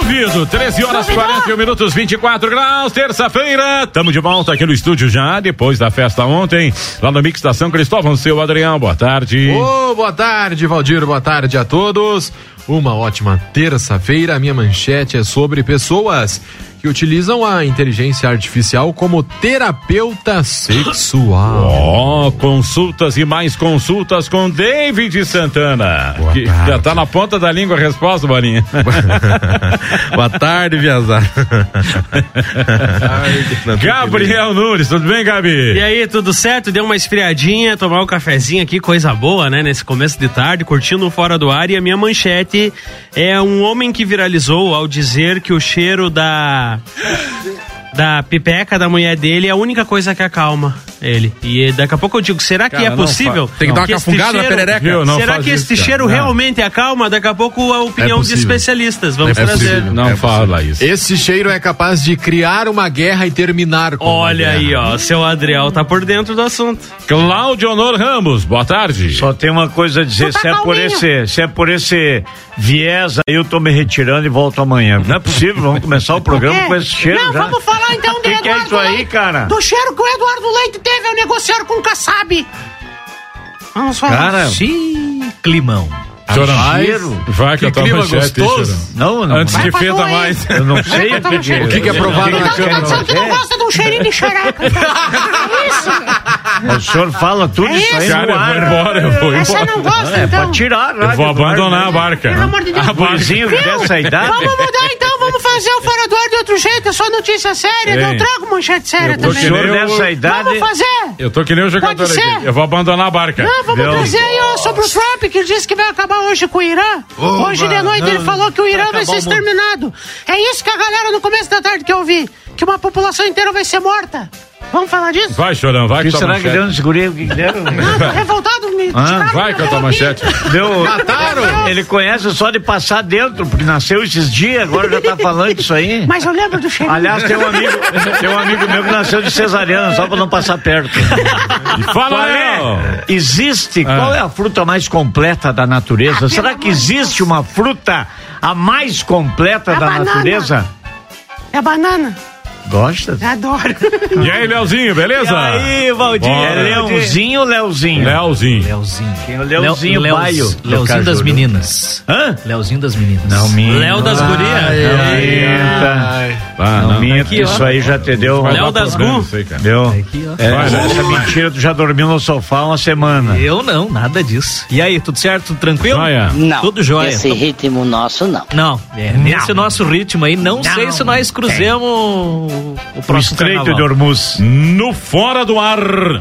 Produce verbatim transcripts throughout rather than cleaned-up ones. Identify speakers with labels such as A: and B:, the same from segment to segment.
A: Duvido, treze horas e quarenta e um minutos, vinte e quatro graus, terça-feira. Estamos de volta aqui no estúdio já, depois da festa ontem, lá no Mix da São Cristóvão. Seu Adrião, boa tarde.
B: Ô, oh, boa tarde, Valdir, boa tarde a todos. Uma ótima terça-feira. A minha manchete é sobre pessoas que utilizam a inteligência artificial como terapeuta sexual.
A: Ó, oh, consultas e mais consultas com David Santana.
B: Boa
A: que
B: tarde.
A: Já tá na ponta da língua a resposta, Bolinha.
B: Boa tarde, Viazar.
A: Gabriel Nunes, tudo bem, Gabi?
C: E aí, tudo certo? Deu uma esfriadinha, tomar um cafezinho aqui, coisa boa, né? Nesse começo de tarde, curtindo o Fora do Ar. E a minha manchete é um homem que viralizou ao dizer que o cheiro da da pipeca da mulher dele é a única coisa que acalma ele. E daqui a pouco eu digo, será que
A: Cara,
C: é possível?
A: Fa...
B: Tem que dar uma
C: que
B: cafungada
C: cheiro...
B: na perereca.
A: Viu, não
C: será que este
A: isso,
C: cheiro
A: cara.
C: realmente acalma? Daqui a pouco a opinião
B: É
C: de especialistas. Vamos
B: é
C: trazer.
B: possível.
A: Não
B: É
A: fala isso.
B: Esse cheiro é capaz de criar uma guerra e terminar com
C: Olha
B: uma
C: aí,
B: guerra.
C: ó, seu Adriel tá por dentro do assunto.
A: Cláudio Honor Ramos, boa tarde.
D: Só tem uma coisa a dizer,
E: Tá
D: se é, por esse, se é por esse viés aí, eu tô me retirando e volto amanhã. Não é possível, vamos começar o programa
E: É.
D: com esse cheiro
E: Não,
D: já.
E: vamos falar então do
D: Que que é
E: Eduardo
D: isso aí,
E: Leite.
D: cara?
E: Do cheiro que o Eduardo Leite teve ao negociar com o Kassab. Vamos falar.
D: Cara,
F: Sim, climão.
A: Chorão.
D: cheiro.
A: Vai que,
B: Que
A: a tua
B: clima
A: manchete,
B: gostoso.
A: Chorão.
D: Não, não.
A: Antes
D: mas-
A: que
E: Vai pra
A: feda
E: tu, hein?
A: mais.
D: Eu não sei
E: Vai pra
D: o
E: tu,
D: que,
B: O que que é provado
E: Então
B: na
E: tu tá
B: câmera?
E: dizendo que não gosta de um cheirinho de xereca. Então. É isso.
D: O senhor fala tudo
E: É
D: isso aí
E: isso.
A: Cara,
D: no
A: eu vou
D: ar.
A: embora, eu vou
E: Essa
A: embora.
E: não gosta,
D: É,
E: então.
D: pode tirar.
A: Eu vou abandonar a barca.
E: Pelo amor de Deus.
A: A barca.
D: Gurizinho dessa idade.
E: Vamos mudar então, vamos fazer o Fora do Ar de outro jeito. É só notícia séria.
A: Ei.
E: Eu trago manchete séria
A: Eu tô
D: O
E: também.
D: senhor
A: que nem eu-
D: dessa idade.
E: Vamos fazer.
A: Eu tô que nem o jogador
E: Pode ser?
A: aqui. Eu vou abandonar a barca.
E: Não, vamos
D: Deus.
E: trazer aí ó, sobre o Trump, que ele disse que vai acabar hoje com o Irã.
B: Oba,
E: hoje de noite ele
B: não.
E: falou que o Irã vai
F: acabar
E: ser
F: o mundo.
E: exterminado. É isso que a galera no começo da tarde quer ouvir. Que uma população inteira vai ser morta. Vamos falar disso?
A: Vai, Chorão, vai
D: O que
A: com a tua
D: será que deu
A: manchete.
D: nesse guri? O que que deram?
E: Não, tô revoltado, me tiraram
A: Vai
E: do
A: com a tua
E: meu
A: manchete.
D: Deu,
B: Mataram?
D: Ele conhece só de passar dentro, porque nasceu esses dias, agora já tá falando disso aí.
E: Mas eu lembro do cheirinho.
D: Aliás, tem um amigo, tem um amigo meu que nasceu de cesariana, só pra não passar perto.
A: Fala,
D: Qual
A: Léo.
D: é? Existe,
A: Ah.
D: qual é a fruta mais completa da natureza? Será que existe uma fruta a mais completa
E: A
D: da
E: banana.
D: natureza?
E: É banana.
D: Gosta?
E: Adoro.
A: E aí, Leozinho, beleza?
D: E aí, Valdir?
A: Bora.
D: É Leãozinho ou Leozinho?
A: Leozinho.
F: Leozinho.
D: Quem é o Leozinho
F: Leo-
D: Baio?
F: Leoz-
D: do
F: Leozinho das
D: Cajuru?
F: meninas.
D: Hã?
F: Leozinho das meninas.
D: Não minta.
C: Léo das gurias.
D: Não minta.
A: Ah,
D: Não
A: não.
D: minta,
C: Aqui, ó.
D: isso aí já te deu.
A: Vai
C: Léo
A: dar
C: das
A: problema
C: Gu.
A: isso aí, cara.
D: Deu.
F: Aqui, ó.
D: É,
A: Vai, Léo.
D: essa mentira, tu já dormiu no sofá uma semana.
F: Eu não, nada disso. E aí, tudo certo? Tudo tranquilo?
A: Joia.
G: Não,
F: Tudo jóia.
G: esse ritmo nosso não.
F: Não, é, nesse nosso ritmo aí, não, sei se nós cruzemos o
D: O
F: próximo
D: Estreito
F: carnaval.
D: de Hormuz.
A: No Fora do Ar.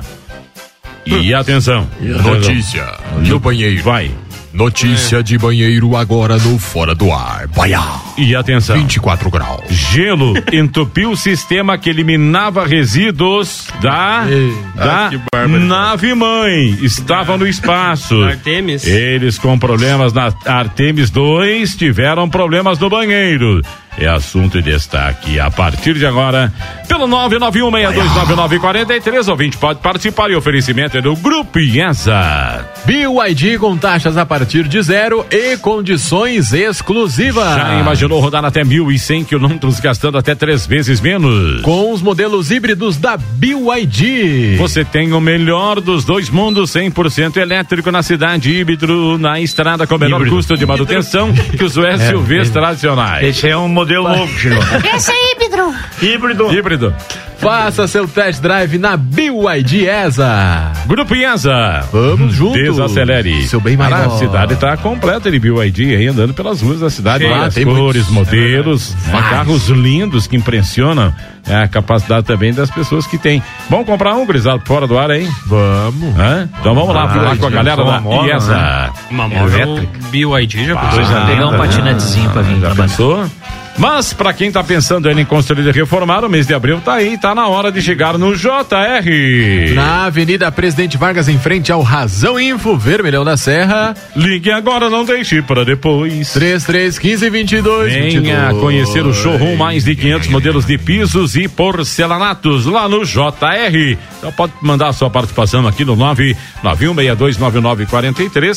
A: E atenção.
B: Notícia no banheiro.
A: Vai.
B: Notícia de banheiro agora no Fora do Ar. Baiá.
A: E atenção.
B: vinte e quatro graus.
A: Gelo entupiu o sistema que eliminava resíduos da, da nave-mãe. Estava no espaço.
C: Artemis.
A: Eles com problemas na Artemis dois tiveram problemas no banheiro. É assunto e destaque a partir de agora pelo nove nove um seis dois nove nove quatro três. Ouvinte pode participar e oferecimento é do Grupo IESA.
B: B Y D com taxas a partir de zero e condições exclusivas.
A: Já imaginou rodar até mil e cem quilômetros gastando até três vezes menos?
B: Com os modelos híbridos da B Y D.
A: Você tem o melhor dos dois mundos, cem por cento elétrico na cidade, híbrido na estrada com menor
D: Híbrido.
A: custo de manutenção que os S U Vs tradicionais.
D: Esse é um modelo novo, Chino.
E: Esse é híbrido.
D: Híbrido.
A: Híbrido.
B: Faça seu test drive na B Y D IESA.
A: Grupo IESA.
B: Vamos juntos.
A: Desacelere.
B: Seu bem maior.
A: A cidade está completa de B Y D aí andando pelas ruas da cidade.
B: Sim.
A: Várias
B: Ah, tem
A: cores,
B: muitos.
A: modelos, né,
B: Vários.
A: carros lindos que impressionam é, a capacidade também das pessoas que têm. Vamos comprar um, gurizado, fora do ar aí?
B: Vamos.
A: Hã? Então vamos lá
D: Ah,
A: falar com a galera
D: uma
A: da
D: moda,
A: IESA.
D: né?
C: Uma moto B Y D já
D: Coisa
C: ah,
F: Pegar um
D: linda,
F: patinetezinho pra vir
A: Já
F: trabalhar.
A: pensou? Mas pra quem tá pensando em construir e reformar, o mês de abril tá aí, tá na hora de chegar no J R.
B: Na Avenida Presidente Vargas, em frente ao Razão Info, Vermelhão da Serra.
A: Ligue agora, não deixe para depois.
B: três três um cinco, dois dois
A: Venha conhecer o showroom, mais de quinhentos modelos de pisos e porcelanatos lá no J R. Então pode mandar a sua participação aqui no nove nove um seis dois nove nove quatro três.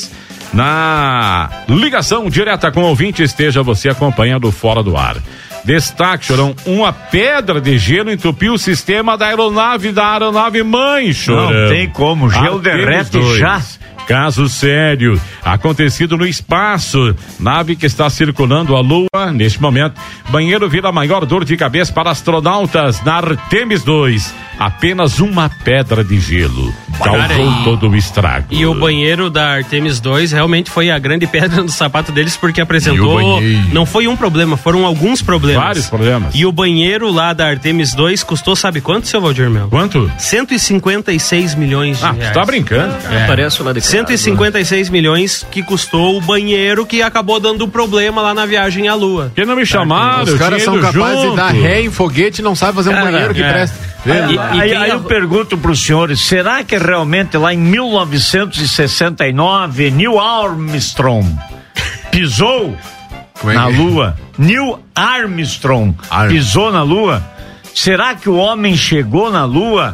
A: Na ligação direta com o ouvinte, esteja você acompanhando Fora do Ar. Destaque, Chorão, uma pedra de gelo entupiu o sistema da aeronave, da aeronave mãe, Chorão.
D: Não tem como, gelo
A: Artemis
D: derrete
A: dois.
D: já.
A: Caso sério, acontecido no espaço. Nave que está circulando a Lua, neste momento. Banheiro vira a maior dor de cabeça para astronautas na Artemis dois. Apenas uma pedra de gelo causou
C: Cara, e-
A: todo o estrago.
C: E o banheiro da Artemis dois realmente foi a grande pedra no sapato deles, porque apresentou.
B: E o banheiro?
C: Não foi um problema, foram alguns problemas.
A: Vários problemas.
C: E o banheiro lá da Artemis dois custou, sabe quanto, seu Valdir Mel?
A: Quanto?
C: cento e cinquenta e seis milhões de
A: Ah,
C: reais.
A: tu tá brincando.
C: É.
F: Parece lá de casa.
C: cento e cinquenta e seis milhões que custou o banheiro que acabou dando problema lá na viagem à Lua.
A: Que não me chamaram?
B: Os
A: eu
B: caras
A: tinha
B: são
A: ido
B: capazes
A: junto.
B: de dar ré em foguete e não sabem fazer um
D: Cara,
B: banheiro que
C: é.
B: presta.
F: E-
B: Pelo
F: e-
D: Aí,
F: quem
D: aí
F: é-
D: eu pergunto para os senhores, será que realmente lá em mil novecentos e sessenta e nove Neil Armstrong pisou
B: Como é
D: na
B: que-
D: Lua? Neil Armstrong
B: Arm-
D: pisou na Lua? Será que o homem chegou na Lua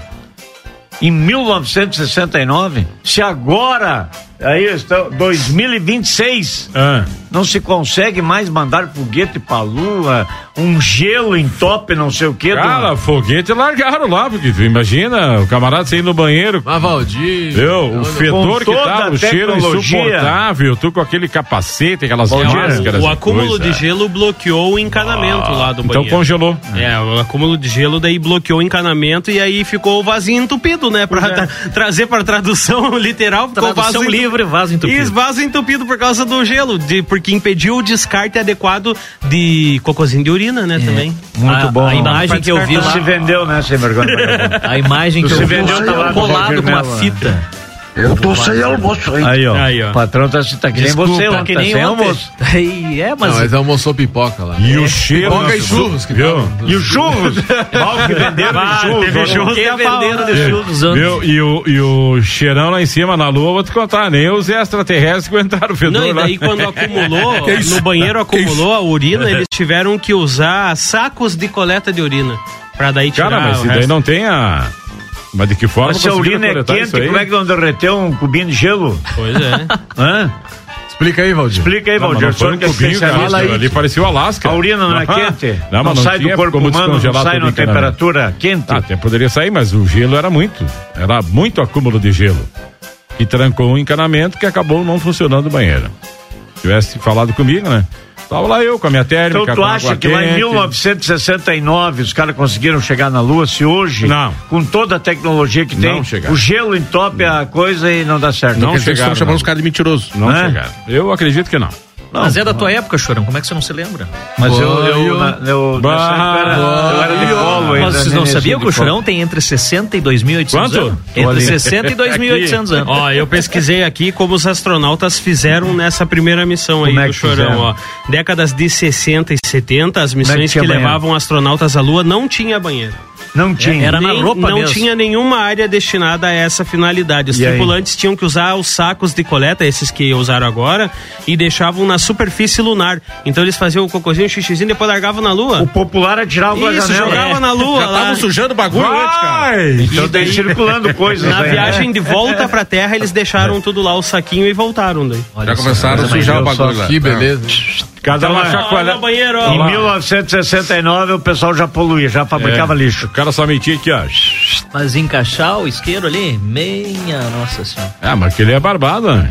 D: em mil novecentos e sessenta e nove? Se agora, aí está dois mil e vinte e seis,
A: Ah.
D: não se consegue mais mandar foguete pra Lua, um gelo entope, não sei o que.
A: Cara, foguete largaram lá, porque tu imagina o camarada sair no banheiro.
B: Mas Valdir.
A: Viu? O fedor que
D: toda
A: tava,
D: a
A: o cheiro
D: tecnologia.
A: insuportável, tu com aquele capacete, aquelas
D: Valdir,
A: máscaras.
C: O
A: e
C: acúmulo
A: coisa.
C: de gelo bloqueou o encanamento lá do
A: Então
C: banheiro.
A: congelou.
C: É, o acúmulo de gelo daí bloqueou o encanamento e aí ficou o vasinho entupido, né? Pra tra- trazer pra tradução literal, ficou
F: Tradução
C: vaso
F: livre, vaso entupido.
C: Isso, vaso entupido por causa do gelo, de, porque impediu o descarte adequado de cocôzinho de urina, né, também.
D: Muito
F: A-
D: bom.
F: a imagem que eu vi
D: Tu
F: lá-
D: se vendeu, né, sem vergonha?
F: A imagem que
D: Tu
F: eu
D: se
F: vi
D: vendeu, tá lá no
F: colado
D: Valdir
F: com uma
D: Melo, né?
F: fita.
G: Eu tô sem almoço, hein?
D: Aí, ó.
C: Aí, ó.
D: O patrão tá, tá que nem
F: Desculpa,
D: você, ó,
F: que
D: tá
F: nem
D: sem
F: ontem.
D: almoço.
F: Aí, é, mas...
B: Não, mas almoçou pipoca lá.
A: E o cheiro.
B: Pipoca e
A: na-
B: churros que
A: Viu?
B: estavam-
D: E os churros? Mal que venderam
C: Ah,
D: de churros.
C: teve
D: ó.
C: churros.
F: que venderam de churros
A: Viu? E o, e o cheirão lá em cima na lua, vou te contar, nem os extraterrestres aguentaram o fedor
C: Não, e
A: lá.
C: daí quando acumulou, no banheiro acumulou a urina, eles tiveram que usar sacos de coleta de urina. Pra daí tirar
A: Cara, mas
C: o
A: e daí
C: resto.
A: não tem a... Mas de que forma
D: Mas se a
A: conseguiram
D: urina é
A: coletar
D: quente,
A: isso aí?
D: como é que não derreteu um cubinho de gelo?
C: Pois é.
D: Hã?
B: Explica aí, Valdir.
D: Explica aí,
A: Não, mas
D: Valdir.
A: não
D: O
A: foi
D: senhor
A: um
D: que é
A: cubinho, cara,
D: especialista.
A: aquilo ali parecia o Alasca.
D: A urina não é
A: Ah,
D: quente?
A: Não, mas
D: não
A: não
D: sai
A: tinha
D: do corpo
A: como
D: humano, não
A: descongelar
D: sai
A: todo
D: numa
A: o encanamento.
D: temperatura quente?
A: Ah, até poderia sair, mas o gelo era muito. Era muito acúmulo de gelo. E trancou um encanamento que acabou não funcionando o banheiro. Se tivesse falado comigo, né? Tava lá eu com a minha térmica.
D: Então tu
A: com
D: acha
A: água
D: que lá em
A: quente.
D: mil novecentos e sessenta e nove os caras conseguiram chegar na Lua, se hoje,
A: Não.
D: com toda a tecnologia que tem,
A: Não chegaram.
D: o gelo entope a coisa e não dá certo?
A: Não
H: Quer dizer que
A: chegaram,
H: estão chamando
A: não.
H: os caras de mentiroso.
A: Não
D: Né?
A: chegaram. Eu acredito que não.
F: Mas é da tua época, Chorão, como é que você não se lembra?
D: Mas eu,
B: Foi
D: eu,
B: o-
D: na- eu,
A: Bah,
D: nessa época era, eu era de colo ainda.
F: Mas vocês não
D: nenenzinho
F: sabiam que
D: de
F: o Chorão
D: colo.
F: tem entre sessenta e dois mil e oitocentos
A: Quanto?
F: anos?
A: Tô
F: Entre
A: ali.
F: sessenta e dois mil e oitocentos anos.
C: Ó, eu pesquisei aqui como os astronautas fizeram nessa primeira missão aí
D: Como é
C: do
D: que
C: Chorão,
D: fizeram?
C: ó. Décadas de sessenta e setenta, as
D: Como é
C: missões
D: que
C: que,
D: tinha banheiro?
C: levavam astronautas à Lua não tinha banheiro.
D: Não tinha.
F: Era na
C: Nem-
F: roupa
C: não
F: mesmo.
C: tinha nenhuma área destinada a essa finalidade. Os
D: E aí?
C: tripulantes tinham que usar os sacos de coleta, esses que usaram agora, e deixavam na superfície lunar. Então eles faziam o cocôzinho, o xixizinho, depois largavam na Lua.
D: O popular atirava pela
C: Isso,
D: janela.
C: jogava
F: É.
C: na Lua
H: Já
C: lá.
H: estavam sujando o bagulho antes, cara.
D: Então tem circulando coisas.
C: Na
D: aí,
C: viagem
D: né?
C: de volta pra Terra, eles deixaram tudo lá, o saquinho, e voltaram daí.
H: Já começaram a sujar o bagulho lá.
B: Que beleza.
A: Cada
D: Então,
A: uma
D: é.
A: chacoalha.
C: Olha o banheiro, ó.
D: Em
A: lá.
D: mil novecentos e sessenta e nove o pessoal já poluía, já fabricava
A: É.
D: lixo.
A: O cara só mentia aqui, ó.
F: Mas encaixar o isqueiro ali, meia nossa senhora.
A: Ah, mas aquele é barbado, né?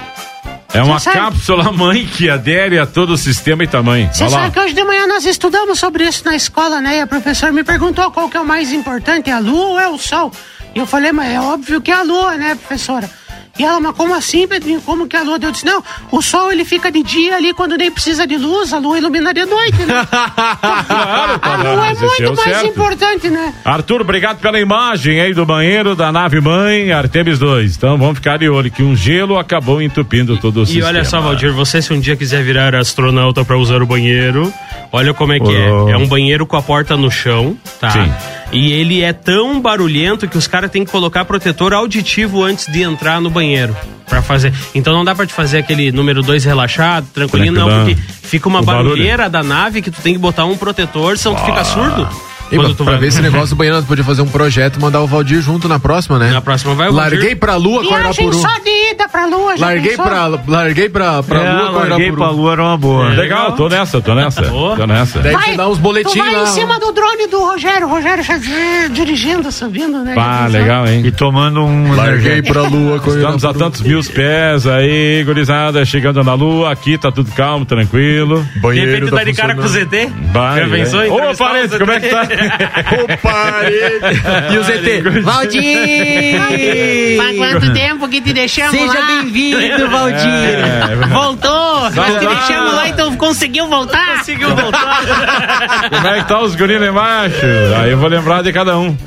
A: É uma
E: Você sabe-
A: cápsula mãe que adere a todo o sistema e tamanho.
E: Você
A: Olha lá.
E: sabe que hoje de manhã nós estudamos sobre isso na escola, né? E a professora me perguntou qual que é o mais importante, é a lua ou é o sol? E eu falei, mas é óbvio que é a lua, né, professora? E ela, mas como assim, Pedrinho? Como que a lua? Eu disse, não, o sol ele fica de dia ali quando nem precisa de luz, a lua ilumina de noite, né?
A: Claro,
E: A lua é
A: mas esse
E: muito
A: o
E: mais
A: certo.
E: importante, né?
A: Arthur, obrigado pela imagem aí do banheiro da nave mãe Artemis dois. Então vamos ficar de olho que um gelo acabou entupindo todo o
C: E
A: sistema.
C: olha só, Valdir, você se um dia quiser virar astronauta pra usar o banheiro, olha como é que
A: Oh.
C: é. É um banheiro com a porta no chão, tá?
A: Sim.
C: E ele é tão barulhento que os caras têm que colocar protetor auditivo antes de entrar no banheiro. Pra fazer. Então não dá pra te fazer aquele número dois relaxado, tranquilinho, não,
A: Tranquilão.
C: porque fica uma
A: O barulho.
C: barulheira da nave que tu tem que botar um protetor, senão tu fica surdo.
B: E pra, pra ver esse negócio do banheiro, podia fazer um projeto e mandar o Valdir junto na próxima, né?
C: Na próxima vai o
B: Larguei
C: Valdir.
B: pra lua com
E: Viagem
B: Irapuru.
E: só de ida pra lua, já
B: Larguei
E: pensou?
B: pra, larguei pra, pra
D: É,
B: lua com
D: larguei
B: Irapuru.
D: pra lua, era uma boa.
A: É, legal, tô nessa, tô nessa.
C: Boa.
A: Tô nessa.
B: Daí
E: Vai,
B: você dá uns
E: tu
B: boletins
E: vai
B: lá.
E: em cima do drone do Rogério, o Rogério já eh, dirigindo, subindo, né?
A: Pá,
E: Já pensou?
A: legal, hein?
D: E tomando um.
B: Larguei pra lua com
A: Estamos a
B: Irapuru.
A: tantos mil pés aí, gurizada, chegando na lua, aqui tá tudo calmo, tranquilo.
C: De
B: Banheiro
C: repente tá de cara com o Z T.
A: Vai,
C: Já pensou em
A: Ô,
C: entrevistar o
A: parente,
C: Z T?
A: como é que tá?
B: Ô, parede. E o Z T?
E: Faz
I: Valdir!
E: quanto tempo que te deixamos
I: Seja
E: lá?
I: bem-vindo, Valdir!
A: É,
I: Voltou! Nós te
A: lá.
I: deixamos lá, então conseguiu voltar?
C: Conseguiu voltar.
A: Como é que tá os guris lá embaixo? Aí eu vou lembrar de cada um.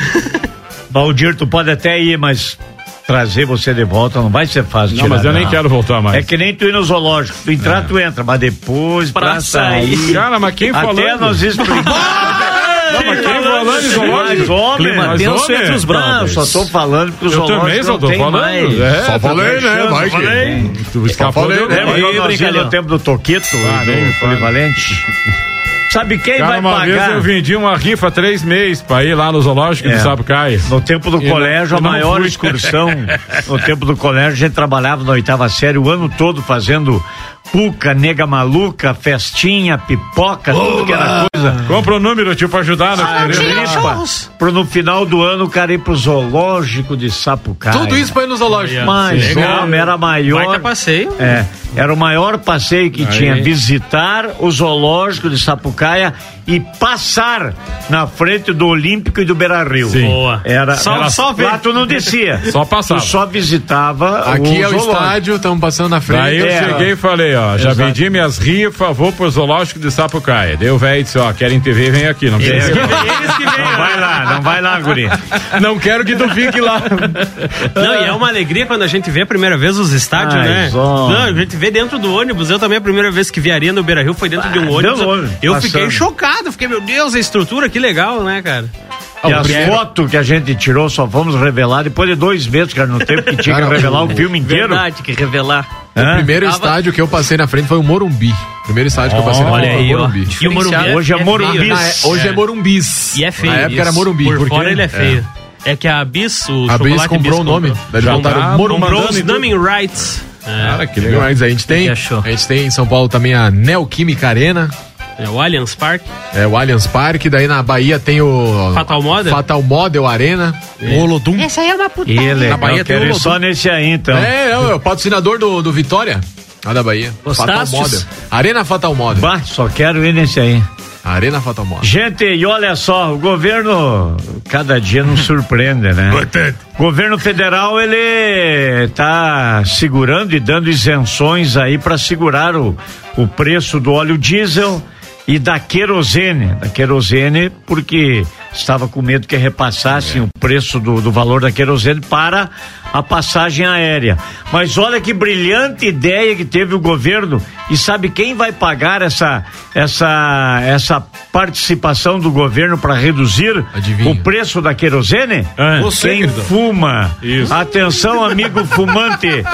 D: Valdir, tu pode até ir, mas trazer você de volta não vai ser fácil.
A: Não,
D: tirar,
A: mas eu nem quero voltar mais.
D: É que nem tu ir no zoológico. Tu entrar, tu entra, mas depois pra,
C: Pra
D: sair.
C: sair.
A: Cara, mas quem falando?
D: Até nós explicamos.
A: Não, mas quem falando em
D: Mas
A: zoológico?
D: homem,
F: Clima
A: Mas
F: tenso
A: homem.
F: entre os
D: Não, eu
F: brothers.
D: só tô falando que os
A: Eu
D: zoológicos
A: também só
D: não
A: tô
D: tem
A: falando.
D: mais.
A: É,
B: Só falei, né? Vai que...
D: Tem.
A: Tu escapou
B: falei,
A: dele.
B: né?
D: Lembra
F: Aí,
D: quando nós íamos
F: brincalhão.
D: no tempo do Toquito,
A: Ah,
D: do
A: nem fala.
D: polivalente? Sabe quem
A: Cara,
D: vai
A: uma vez
D: pagar?
A: eu vendi uma rifa três meses pra ir lá no zoológico
D: É.
A: de Sapucaia.
D: No tempo do
A: E
D: colégio,
A: não-
D: a
A: e não
D: maior
A: fui.
D: excursão. No tempo do colégio, a gente trabalhava na oitava série o ano todo fazendo puca, nega maluca, festinha, pipoca, tudo que era coisa.
A: Compra o número, tio, pra ajudar na
E: Ah,
A: querida.
E: tinha churros.
D: Pro no final do ano o cara ir pro zoológico de Sapucaia.
B: Tudo isso pra ir no zoológico.
D: Mas,
C: Legal.
D: homem, era maior.
C: Baita passeio.
D: É, era o maior passeio que
A: Aí.
D: tinha, visitar o zoológico de Sapucaia e passar na frente do Olímpico e do Beira-Rio.
A: Sim.
C: Boa.
D: Era,
C: Só-
D: era
C: só ver.
D: lá tu não descia.
A: Só passava.
D: Tu só visitava
B: Aqui é o
D: zoológico.
B: estádio, estamos passando na frente.
A: Daí eu
D: É.
A: cheguei e falei, ó, já
D: Exato.
A: vendi minhas rifas, vou pro zoológico de Sapucaia. Deu o velho disse, ó, querem T V, vem aqui, não
D: É,
A: precisa.
C: Eles que vêm.
D: Não vai lá, não vai lá, guri.
B: Não quero que tu fique lá.
C: Não, e é uma alegria quando a gente vê a primeira vez os estádios,
D: Ai,
C: né?
D: zó.
C: Não, a gente vê dentro do ônibus. Eu também, a primeira vez que vi a Arena no Beira-Rio foi dentro de um
D: Ah,
C: ônibus.
D: deu longe,
C: Eu
D: passando.
C: fiquei chocado, fiquei, meu Deus, a estrutura, que legal, né, cara?
D: E as fotos que a gente tirou só vamos revelar depois de dois meses, cara, no tempo que tinha que
B: Cara,
D: revelar o
B: o-
D: filme inteiro.
F: Verdade, que revelar.
B: O
D: Hã?
B: primeiro
F: Tava-
B: estádio que eu passei na frente foi o Morumbi. O primeiro estádio que eu passei na
C: Olha
B: frente foi
C: aí,
B: o
C: ó.
B: Morumbi.
C: E o Morumbi
D: Hoje é
C: feio,
D: Morumbi.
C: né?
B: Ah, é, hoje é, Morumbis.
C: E é feio.
B: Na época era
C: isso.
B: Morumbi.
C: Por
B: porque-
C: fora ele é feio. É, que a Bis, o
B: A Bis
C: chocolate
B: comprou o nome. Daí eles
A: Já
B: botaram
A: tá
B: Morumbi.
C: Comprou
A: mandando
C: os
A: em tudo.
C: naming rights. É,
A: Cara, que legal.
B: Mas a gente tem,
F: que achou?
B: a gente tem em São Paulo também a Neoquímica Arena,
C: é o Allianz Parque.
B: é o Allianz Parque, daí na Bahia tem o
C: Fatal Model?
B: Fatal Model Arena, o Olodum.
E: Esse aí é uma
D: E
E: putaria.
D: legal,
B: Bahia tem
D: quero
B: o
D: ir
B: Lodum.
D: só nesse aí, então.
B: É, é, o patrocinador do, do Vitória, lá da Bahia. Fatal
F: Gostastes?
B: Model. Arena Fatal Model.
D: Bah, só quero ir nesse aí.
B: Arena Fatal Model.
D: Gente, e olha só, o governo cada dia nos surpreende, né? O governo federal, ele tá segurando e dando isenções aí para segurar o, o preço do óleo diesel e da querosene. Da querosene, porque estava com medo que repassassem o preço do, do valor da querosene para a passagem aérea. Mas olha que brilhante ideia que teve o governo. E sabe quem vai pagar essa, essa, essa participação do governo para reduzir
B: Adivinha.
D: o preço da querosene?
A: É.
B: Você,
D: Quem
B: querido.
D: fuma.
A: Isso.
D: Atenção, amigo fumante.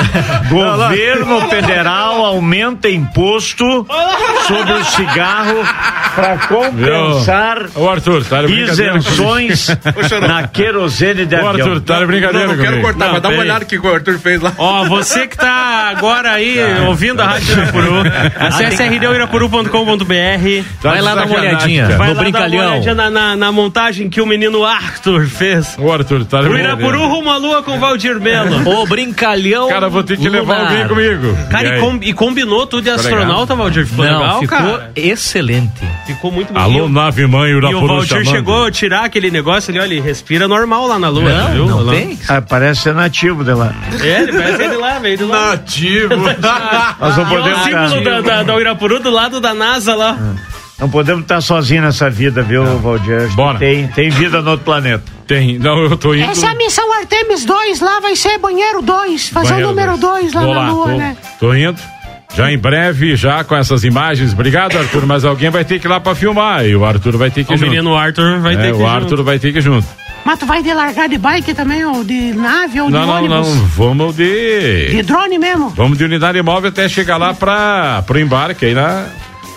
D: Governo federal aumenta imposto sobre o cigarro para compensar
A: Ô, Arthur, tá de brincadeira
D: isenções na querosene de
A: comigo. Ô,
D: avião.
A: Arthur, tá de brincadeira
H: Não, não quero
A: comigo.
H: cortar,
C: Não,
H: mas dá uma
C: peraí.
H: olhada que o Arthur fez lá.
C: Ó, você que tá agora aí ouvindo a Rádio Irapuru, acesse r d o irapuru ponto com ponto b r.
A: Tá
F: Vai
A: de
F: lá dar uma
A: sacanagem,
F: olhadinha.
A: cara.
C: Vai
F: No
C: lá dar uma
F: brincalhão.
C: olhadinha na, na, na montagem que o menino Arthur fez.
A: Ô, Arthur, tá de
C: O
A: brincadeira.
C: Irapuru rumo à lua com Valdir Melo.
F: O brincalhão.
A: Cara, vou ter que levar
F: lunar.
A: alguém comigo.
C: Cara,
A: E
C: e,
A: aí?
C: com- e combinou tudo de
A: legal.
C: astronauta, Valdir. Ficou
F: Não,
C: legal,
F: ficou
C: cara.
F: excelente.
C: Ficou muito
A: Alô,
C: bonito.
A: nave mãe,
C: E o
A: Urapuru
C: Valdir
A: chamando.
C: chegou a tirar aquele negócio ali, olha, ele respira normal lá na lua,
F: Não,
C: viu?
F: não
C: Lá-
F: tem.
D: Ah, parece ser nativo dela.
C: É, ele parece ele lá, veio de lá.
B: Nativo.
D: Nós não
C: E o
D: podemos
C: símbolo
D: estar,
C: da, da, da Uirapuru do lado da NASA lá.
D: não podemos estar sozinhos nessa vida, viu, Valdir?
A: Bora.
D: Tem, tem vida no outro planeta.
A: Tem, não, eu tô indo.
E: Essa é a missão Artemis dois, lá vai ser banheiro dois, fazer
A: Banheiro
E: o número dois lá
A: Vou
E: na lua,
A: tô,
E: né?
A: Tô indo. Já em breve, já com essas imagens. Obrigado, Arthur, mas alguém vai ter que ir lá pra filmar. E o Arthur vai ter que ir
C: O
A: junto.
C: menino Arthur vai
A: É,
C: ter que
A: o
C: ir
A: Arthur
C: junto.
A: vai ter que ir junto.
E: Mas tu vai de largar de bike também, ou de nave, ou
A: Não,
E: de
A: não,
E: ônibus?
A: não. Vamos
E: De
A: de.
E: drone mesmo?
A: Vamos de unidade móvel até chegar lá pra, pro embarque aí na.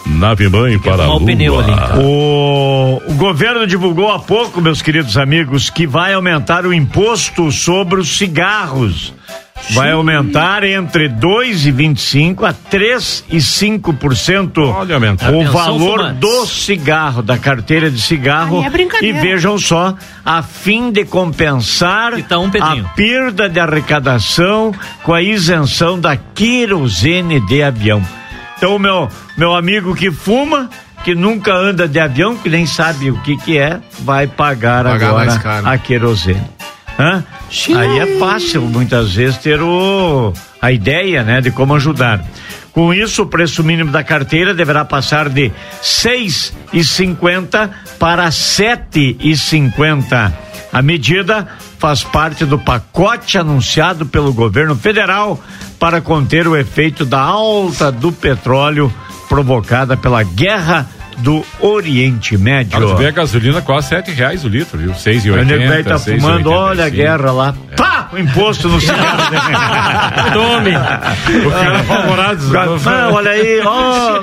A: Nave mãe para a Lua.
F: O pneu ali, então.
D: O, o governo divulgou há pouco, meus queridos amigos, que vai aumentar o imposto sobre os cigarros. Vai Sim. aumentar entre dois e vinte e cinco a três e cinco por cento
A: Olha, aumentar.
D: o valor fumantes. do cigarro, da carteira de cigarro.
E: É
D: e vejam só, a fim de compensar
F: então, um
D: a perda de arrecadação com a isenção da querosene de avião. Então, meu, meu amigo que fuma, que nunca anda de avião, que nem sabe o que que é, vai pagar, pagar agora a querosene. Hã? Aí é fácil, muitas vezes, ter o, a ideia, né, de como ajudar. Com isso, o preço mínimo da carteira deverá passar de seis reais e cinquenta centavos para sete reais e cinquenta centavos. A medida faz parte do pacote anunciado pelo governo federal para conter o efeito da alta do petróleo provocada pela guerra do Oriente Médio.
A: Cara, vê a gasolina quase sete reais o litro, viu? seis e oitenta.
D: O nego tá fumando, olha a guerra lá. É. Pá! O imposto no cigarro.
C: Tome!
A: O cara é favorado.
D: Não, olha aí, ó.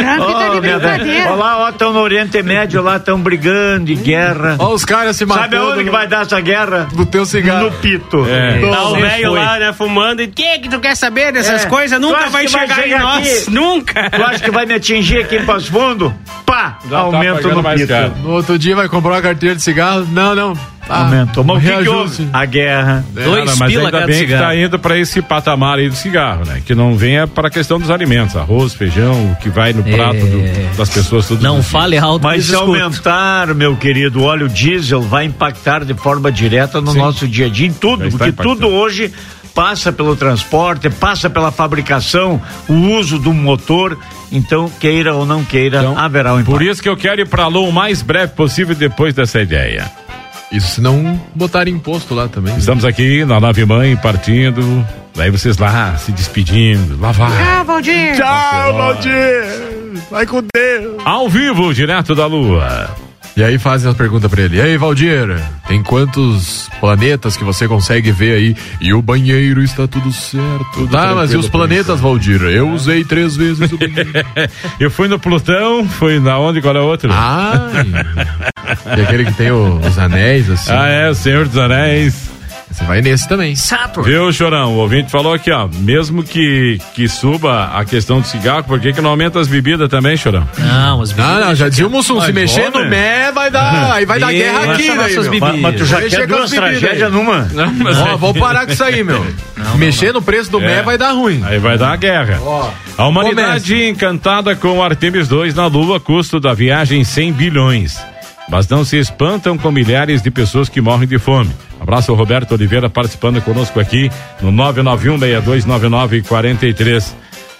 D: Olha lá, ó, estão no Oriente Médio lá, estão brigando de guerra.
B: Ó, os caras se matando.
D: Sabe aonde que vai dar essa guerra?
B: No teu cigarro.
D: No pito.
C: É. Tá o velho lá, né, fumando. E que que tu quer saber dessas
D: é.
C: coisas? Nunca vai chegar vai em nós. Aqui? Nunca.
D: Tu acha que vai me atingir aqui em Passo Fundo? Pá! Já aumento tá no pito. Caro.
B: No outro dia vai comprar uma carteira de cigarro? Não, não.
D: Ah, aumentou. Mas o que que houve? A guerra.
A: É, Dois mas pila ainda bem que está indo para esse patamar aí do cigarro, né? Que não venha para a questão dos alimentos, arroz, feijão, o que vai no prato é... do, das pessoas. Tudo
F: não fale alto.
D: Mas se aumentar, meu querido, o óleo diesel vai impactar de forma direta no Sim. nosso dia a dia, em tudo, porque tudo hoje passa pelo transporte, passa pela fabricação, o uso do motor. Então, queira ou não queira, então, haverá um impacto.
A: Por isso que eu quero ir para a Lua o mais breve possível depois dessa ideia.
B: Isso se não botar imposto lá também.
A: Estamos aqui na nave mãe partindo. Daí vocês lá se despedindo. Lá vai.
E: Tchau, Valdir.
D: Tchau, Valdir. Vai com Deus.
A: Ao vivo, direto da Lua.
B: E aí fazem a pergunta pra ele. E aí, Valdir, tem quantos planetas que você consegue ver aí? E o banheiro está tudo certo. Tudo tá, mas e os planetas, Valdir? Eu usei três vezes o banheiro.
A: Eu fui no Plutão, fui na onde, qual é o outro?
B: Ah, e aquele que tem o, os anéis, assim.
A: Ah, é, o Senhor dos Anéis.
B: Você vai nesse também.
F: Saturn.
A: Viu, Chorão? O ouvinte falou aqui, ó. Mesmo que, que suba a questão do cigarro, por que que não aumenta as bebidas também, Chorão?
F: Não, as bebidas.
B: Não, não, já dizia o Mussum, se mexer no mé, vai dar. Aí vai dar guerra aqui, né?
D: Mas, mas tu já quer duas tragédias numa.
B: Não, mas ó, vamos parar com isso aí, meu. Não, mexer não, no preço do é. mé vai dar ruim.
A: Aí vai dar a guerra. Ó, a humanidade comece. encantada com o Artemis dois na Lua, custo da viagem cem bilhões. Mas não se espantam com milhares de pessoas que morrem de fome. Abraço ao Roberto Oliveira participando conosco aqui no nove nove um, seis dois nove nove, quatro três.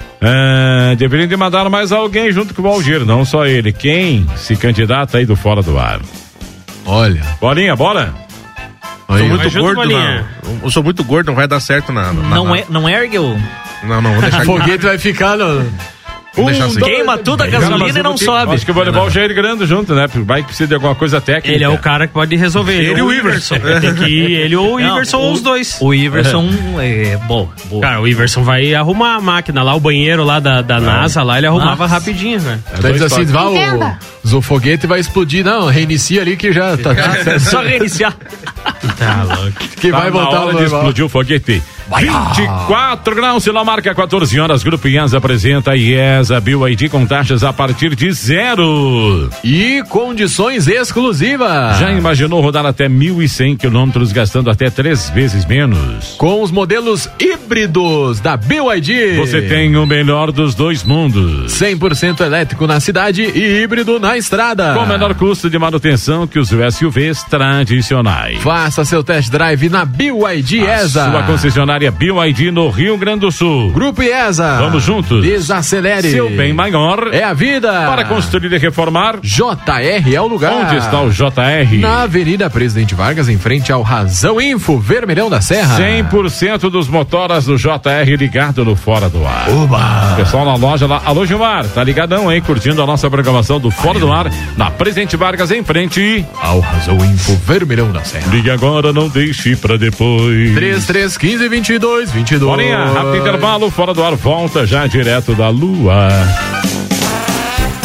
A: Ah, deveriam de mandar mais alguém junto com o Valdir, não só ele. Quem se candidata aí do Fora do Ar?
B: Olha.
A: Bolinha, bora?
H: Eu sou muito gordo, não. Eu sou muito gordo, não vai dar certo na. na
F: não,
H: na...
F: É, não ergue o.
H: Não, não, vou deixar
B: aqui. O foguete vai ficar no.
F: Um, assim. Queima tudo a gasolina Cara, e não sobe.
A: Acho que o voleibol já é grande junto, né? Vai que precisa de alguma coisa técnica.
C: Ele é o cara que pode resolver. Ele, ele e o Iverson. Tem que ir, ele ou o Iverson ou os dois.
F: O Iverson é, é bom. Boa.
C: Cara, o Iverson vai arrumar a máquina lá, o banheiro lá da, da NASA, lá ele arrumava Nossa. rapidinho, velho.
B: Então diz assim, vai o, o foguete vai explodir. Não, reinicia ali que já tá.
F: Só reiniciar.
C: Tá louco.
B: Que tá vai voltar
A: a hora de explodir o foguete. vinte e quatro graus, Sila marca quatorze horas. Grupo IESA apresenta a IESA Bill I D com taxas a partir de zero.
B: E condições exclusivas.
A: Já imaginou rodar até mil e cem quilômetros gastando até três vezes menos?
B: Com os modelos híbridos da Bill I D.
A: Você tem o melhor dos dois mundos.
B: cem por cento elétrico na cidade e híbrido na estrada.
A: Com menor custo de manutenção que os S U Vs tradicionais.
B: Faça seu test drive na Bill I D IESA.
A: Sua concessionária Bill I D no Rio Grande do Sul.
B: Grupo IESA.
A: Vamos juntos.
B: Desacelere.
A: Seu bem maior
B: é a vida.
A: Para construir e reformar,
B: J R é o lugar.
A: Onde está o J R?
B: Na Avenida Presidente Vargas, em frente ao Razão Info, Vermelhão da Serra.
A: cem por cento dos motoras do J R ligado no Fora do Ar.
B: Oba!
A: Pessoal na loja lá. Alô, Gilmar, tá ligadão, hein? Curtindo a nossa programação do Fora Ai, do Ar, na Presidente Vargas, em frente
B: ao Razão Info, Vermelhão da Serra.
A: Ligue agora, não deixe pra depois.
B: três três um cinco, vinte e dois, vinte e dois.
A: Bolinha, rápido intervalo, Fora do Ar volta já direto da Lua.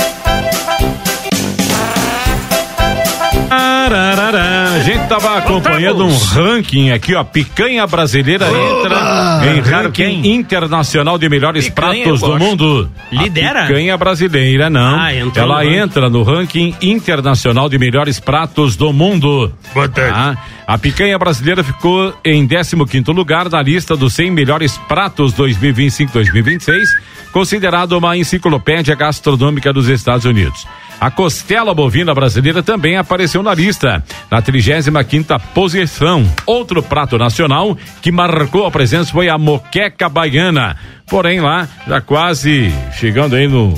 A: A gente tava acompanhando um ranking aqui, ó. Picanha brasileira entra em ranking internacional de melhores
C: Picanha,
A: pratos do mundo.
C: Lidera?
A: A picanha brasileira, não.
C: Ah, entrou
A: Ela
C: no
A: entra no ranking internacional de melhores pratos do mundo.
H: Boa tarde.
A: Tá? A picanha brasileira ficou em décimo quinto lugar na lista dos cem melhores pratos dois mil e vinte e cinco a dois mil e vinte e seis, considerado uma enciclopédia gastronômica dos Estados Unidos. A costela bovina brasileira também apareceu na lista, na trigésima quinta posição. Outro prato nacional que marcou a presença foi a moqueca baiana. Porém, lá, já quase chegando aí no,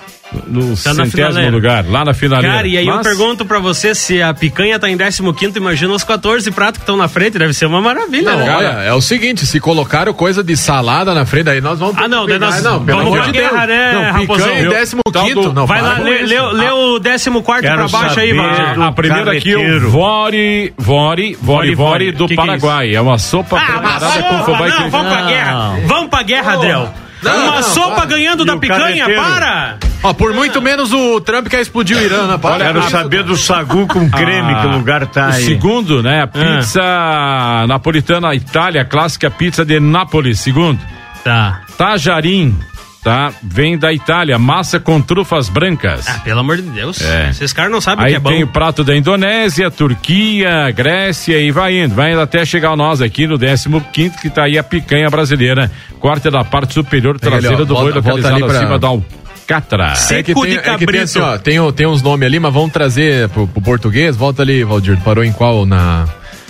A: no
C: Tá na
A: centésimo
C: finaleira.
A: lugar, lá na finaleira.
C: Cara, e aí eu
A: Mas-
C: pergunto pra você se a picanha tá em décimo quinto, imagina os quatorze pratos que estão na frente, deve ser uma maravilha,
B: Não,
C: né?
B: olha, é o seguinte, se colocaram coisa de salada na frente, aí nós vamos...
C: Ah, não, daí nós
B: não, pelo
C: vamos
B: amor
C: pra
B: de Deus.
C: guerra, né,
B: Não,
C: Raposão?
B: picanha em décimo quinto, não,
C: Vai
B: para
C: lá,
B: com
C: lê,
B: isso.
C: lê, lê o décimo quarto
D: Quero
C: pra baixo aí,
D: saber
C: Valdir.
D: do
A: A primeira aqui, o
D: carreteiro.
A: Vori, Vori, Vori, Vori do
C: Que que é
A: Paraguai. É uma sopa
C: Ah, uma
A: preparada com
C: sopa,
A: fubá e
C: não,
A: queijo.
C: vamos pra guerra. Vamos pra guerra, Adriel.
B: Não,
C: uma
B: não,
C: sopa
B: para.
C: ganhando
D: E
C: da
D: o
C: picanha,
D: carreteiro?
C: para!
B: Ó, por muito menos o Trump quer explodir o Irã, né? Para.
D: Quero saber do sagu com creme
A: Ah,
D: que o lugar tá
A: o
D: aí.
A: segundo, né? A pizza napolitana Itália, clássica pizza de Nápoles. Segundo,
C: Tá.
A: tajarim, tá? Vem da Itália, massa com trufas brancas.
C: Ah, pelo amor de Deus.
A: É.
C: Esses caras não sabem o
A: Aí
C: que é bom.
A: tem o prato da Indonésia, Turquia, Grécia e vai indo. Vai indo até chegar nós aqui no décimo quinto, que tá aí a picanha brasileira. Corte da parte superior traseira
B: ali, ó,
A: do boi,
B: volta- volta
A: localizada
B: ali pra-
A: acima da alcatra.
B: É que
C: Seco
B: tem,
C: de
B: é que tem
C: cabrito.
B: assim, ó, tem, o- tem uns nomes ali, mas vamos trazer pro, pro português. Volta ali, Valdir. Parou em qual? Na.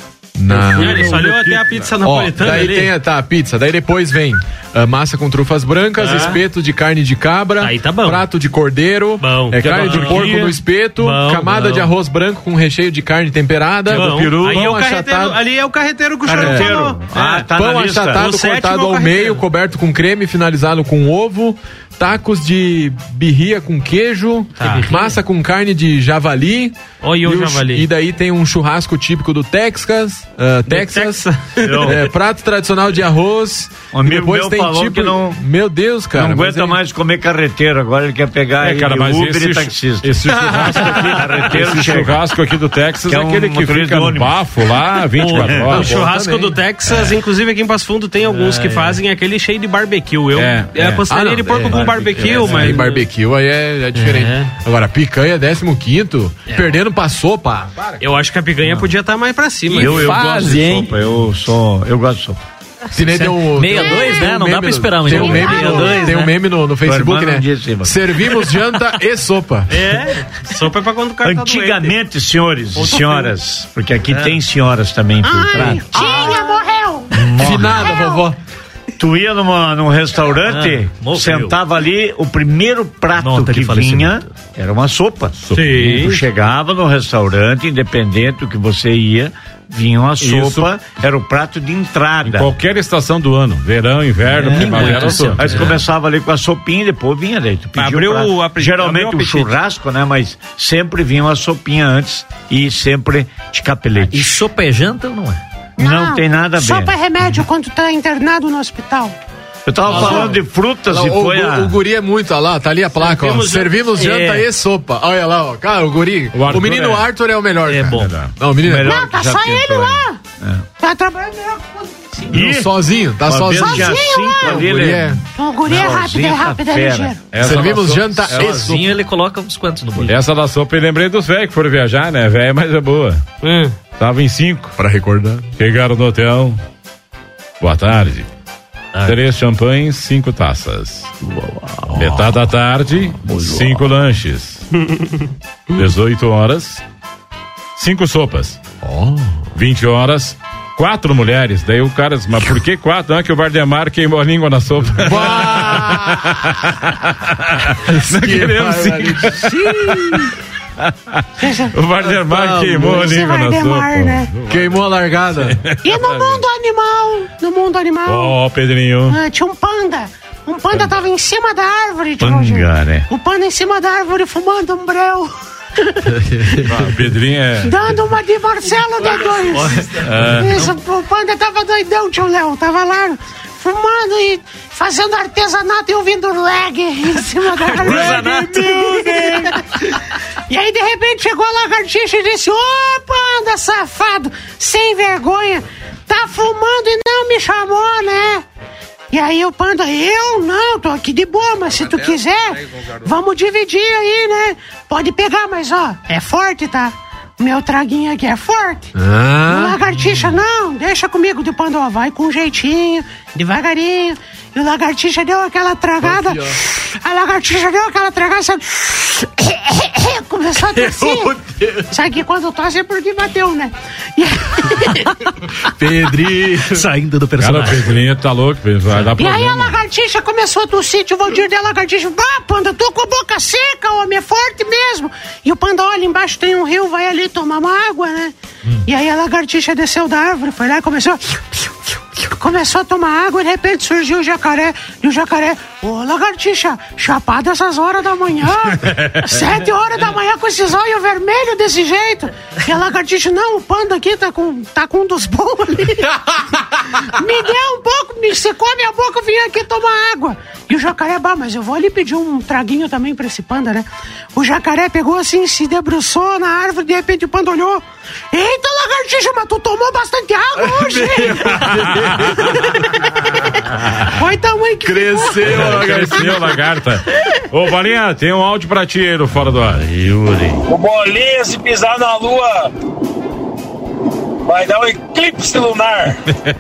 B: Na.
C: Ah, ele só olhou até a pizza
B: Ó,
C: napolitana
B: daí
C: ali.
B: tem a, tá, a pizza, daí depois vem ah, massa com trufas brancas,
C: Ah.
B: espeto de carne de cabra,
C: Aí tá bom.
B: prato de cordeiro,
C: Bom.
B: é
C: Que
B: carne de
A: bom.
B: porco no espeto,
C: Bom,
B: camada
C: bom.
B: de arroz branco com recheio de carne temperada,
C: Bom,
A: peru,
C: aí é o
B: pão
C: carreteiro,
B: achatado,
C: ali é o carreteiro que o senhor
D: Carreteiro.
C: falou.
D: Ah,
C: É.
D: tá
B: pão
D: na lista.
B: achatado
C: O sétimo
B: cortado
C: é o
B: ao
C: carreteiro.
B: meio, coberto com creme, finalizado com ovo, tacos de birria com queijo,
C: Tá.
B: massa com carne de javali.
C: Olha o
B: e o-
C: javali.
B: E daí tem um churrasco típico do Texas, ah, Texas,
C: Texas.
B: é, prato tradicional de arroz.
D: Um amigo
B: e depois
D: meu
B: tem
D: falou
B: tipo,
D: que não-
B: meu Deus, cara.
D: não
B: mas
D: aguenta
B: é-
D: mais comer carreteiro, agora ele quer pegar
A: É, cara,
D: ele,
A: mas
D: Uber
A: esse,
D: e
A: chu-
D: taxista.
A: esse churrasco aqui,
D: Carreteiro
A: esse
D: chega.
A: churrasco aqui do Texas
D: Que
A: é
D: é um
A: aquele que
D: motorista
A: fica
D: de
A: no
D: ônibus.
A: bafo lá, vinte e quatro
C: O,
A: horas.
C: o churrasco
B: também.
C: do Texas, inclusive aqui em Passo Fundo, tem alguns que fazem aquele cheio de barbecue. Eu
A: É,
C: é,
A: é.
C: apostaria
B: Ah, não,
C: de porco
B: é,
C: com barbecue,
B: É,
C: mas.
B: Tem barbecue, aí é, é diferente.
C: É.
B: Agora, picanha, décimo quinto, perdendo pra sopa.
C: Eu acho que a picanha podia estar mais pra cima.
D: Eu, eu gosto
F: fase,
D: de
F: hein?
D: sopa, eu sou, eu gosto de sopa.
B: Se nem tem um,
F: meia
B: tem-
F: dois,
B: tem
F: né?
B: um
F: Não dá
B: meme
F: pra
B: no-
F: esperar muito.
B: Tem um meme,
F: meia
B: no,
F: dois,
B: tem um
F: né?
B: meme no, no Facebook,
D: irmã
B: né?
D: não disse, mano.
B: Servimos janta e sopa.
C: É, sopa é pra quando o cara tá doente.
D: Antigamente, senhores e
C: Outro
D: senhoras, porque aqui tem senhoras também infiltradas.
E: Tinha, morreu.
B: Finada, vovó.
D: Tu ia numa, num restaurante,
F: Ah, morreu.
D: sentava ali, o primeiro prato
F: Nota de
D: que vinha
F: falecimento.
D: era uma sopa.
C: Sim.
D: Tu chegava no restaurante, independente do que você ia, vinha uma sopa, era o prato de entrada.
A: Qualquer estação do ano, verão, inverno, primavera,
F: muito
A: tudo.
D: Aí você começava ali com a sopinha e depois vinha daí. Tu pedia
C: Abriu
D: o prato.
C: o apetite,
D: Geralmente
C: abriu o
D: o
C: apetite.
D: churrasco, né? Mas sempre vinha uma sopinha antes e sempre de capelete.
F: E sopa é janta ou não é?
D: Não, tem nada a ver.
E: Sopa é remédio quando tá internado no hospital.
D: Eu tava falando de frutas
B: Lá,
D: e
B: o,
D: foi
B: o,
D: a...
B: o guri é muito, olha lá, tá ali a placa, ó.
C: Servimos-
B: Servimos janta
F: É.
B: e sopa. Olha lá, ó. Cara, o guri.
A: O
B: O,
A: Arthur
B: menino
A: é-
B: Arthur é o melhor.
F: É
B: cara.
F: bom.
B: Não, o menino é
D: Melhor
E: Não, tá
D: que já
E: só
D: tentou,
E: ele
D: hein?
E: lá. Tá trabalhando melhor que o
D: Ih,
B: sozinho, tá
D: uma vez
B: sozinho.
D: tinha
E: Sozinho,
D: cinco
E: lá.
D: ali,
B: O guri
D: ele...
B: é-
E: O guri é rápido, é
D: Leozinho tá
E: rápido, é
D: fera.
E: ligeiro.
A: Essa
B: Servimos
A: da sopa-
B: janta e sopa.
F: Sozinho ele coloca uns quantos no bolo.
A: Essa da sopa eu lembrei dos velhos que foram viajar, né? Velho, mas é boa.
C: Hum.
A: Tava em cinco.
B: Pra recordar.
A: Chegaram no hotel. Boa tarde. Três champanhes, cinco taças. Metade da tarde, cinco lanches. dezoito horas, cinco sopas. vinte horas, quatro mulheres. Daí o cara disse, mas por que quatro? Não, é que o Vardemar queimou a língua na sopa. Não queremos cinco. O Vardemar queimou a
E: Esse
A: língua na
E: Vardemar,
A: sopa.
E: né?
B: Queimou a largada.
E: E no mundo animal, no mundo animal,
A: Ó, oh, Pedrinho.
E: ah, tinha um panda. Um panda tava em cima da árvore, tio
D: Panga,
E: Rogério.
D: né?
E: O panda em cima da árvore fumando um breu.
A: Ah, Pedrinho é.
E: Dando uma de Marcelo D dois. Isso, o panda tava doidão, tio Léo. Tava lá fumando e fazendo artesanato e ouvindo reggae em cima da
F: Artesanato.
E: E aí, de repente, chegou a lagartixa e disse: ô, panda safado, sem vergonha, tá fumando e não me chamou, né? E aí o panda: eu não, tô aqui de boa, mas se tu quiser, vamos dividir aí, né? Pode pegar, mas ó, é forte, tá? Meu traguinho aqui é forte.
B: Ah.
E: O lagartixa: não, deixa comigo. Do panda: ó, vai com jeitinho, devagarinho. E o lagartixa deu aquela tragada. Aqui, a lagartixa deu aquela tragada, sabe? Começou a tossir. Sabe que quando tosse é porque bateu, né? E...
B: Pedrinho.
F: Saindo do personagem.
A: Cara, o Pedrinho tá louco, vai dar
E: E
A: problema.
E: aí a lagartixa começou a tossir, o Valdir deu a lagartixa: bah, panda, tô com a boca seca, homem, é forte mesmo. E o panda: olha, embaixo tem um rio, vai ali tomar uma água, né? Hum. E aí a lagartixa desceu da árvore, foi lá e começou... Começou a tomar água e de repente surgiu o jacaré. E o jacaré: ô, lagartixa, chapado essas horas da manhã, sete horas da manhã com esses olhos vermelhos desse jeito. E a lagartixa: não, o panda aqui tá com, tá com um dos bons ali. Me deu um pouco, me secou a minha boca, eu vim aqui tomar água. E o jacaré: bah, mas eu vou ali pedir um traguinho também pra esse panda, né? O jacaré pegou assim, se debruçou na árvore, de repente o panda olhou: eita, lagartixa, mas tu tomou bastante água hoje. Foi tamanho que
B: Cresceu a lagartixa.
A: Cresceu, lagarta. Ô, Bolinha, tem um áudio pra ti aí no Fora do Ar. Yuri.
J: O Bolinha, se pisar na lua, vai dar um eclipse lunar.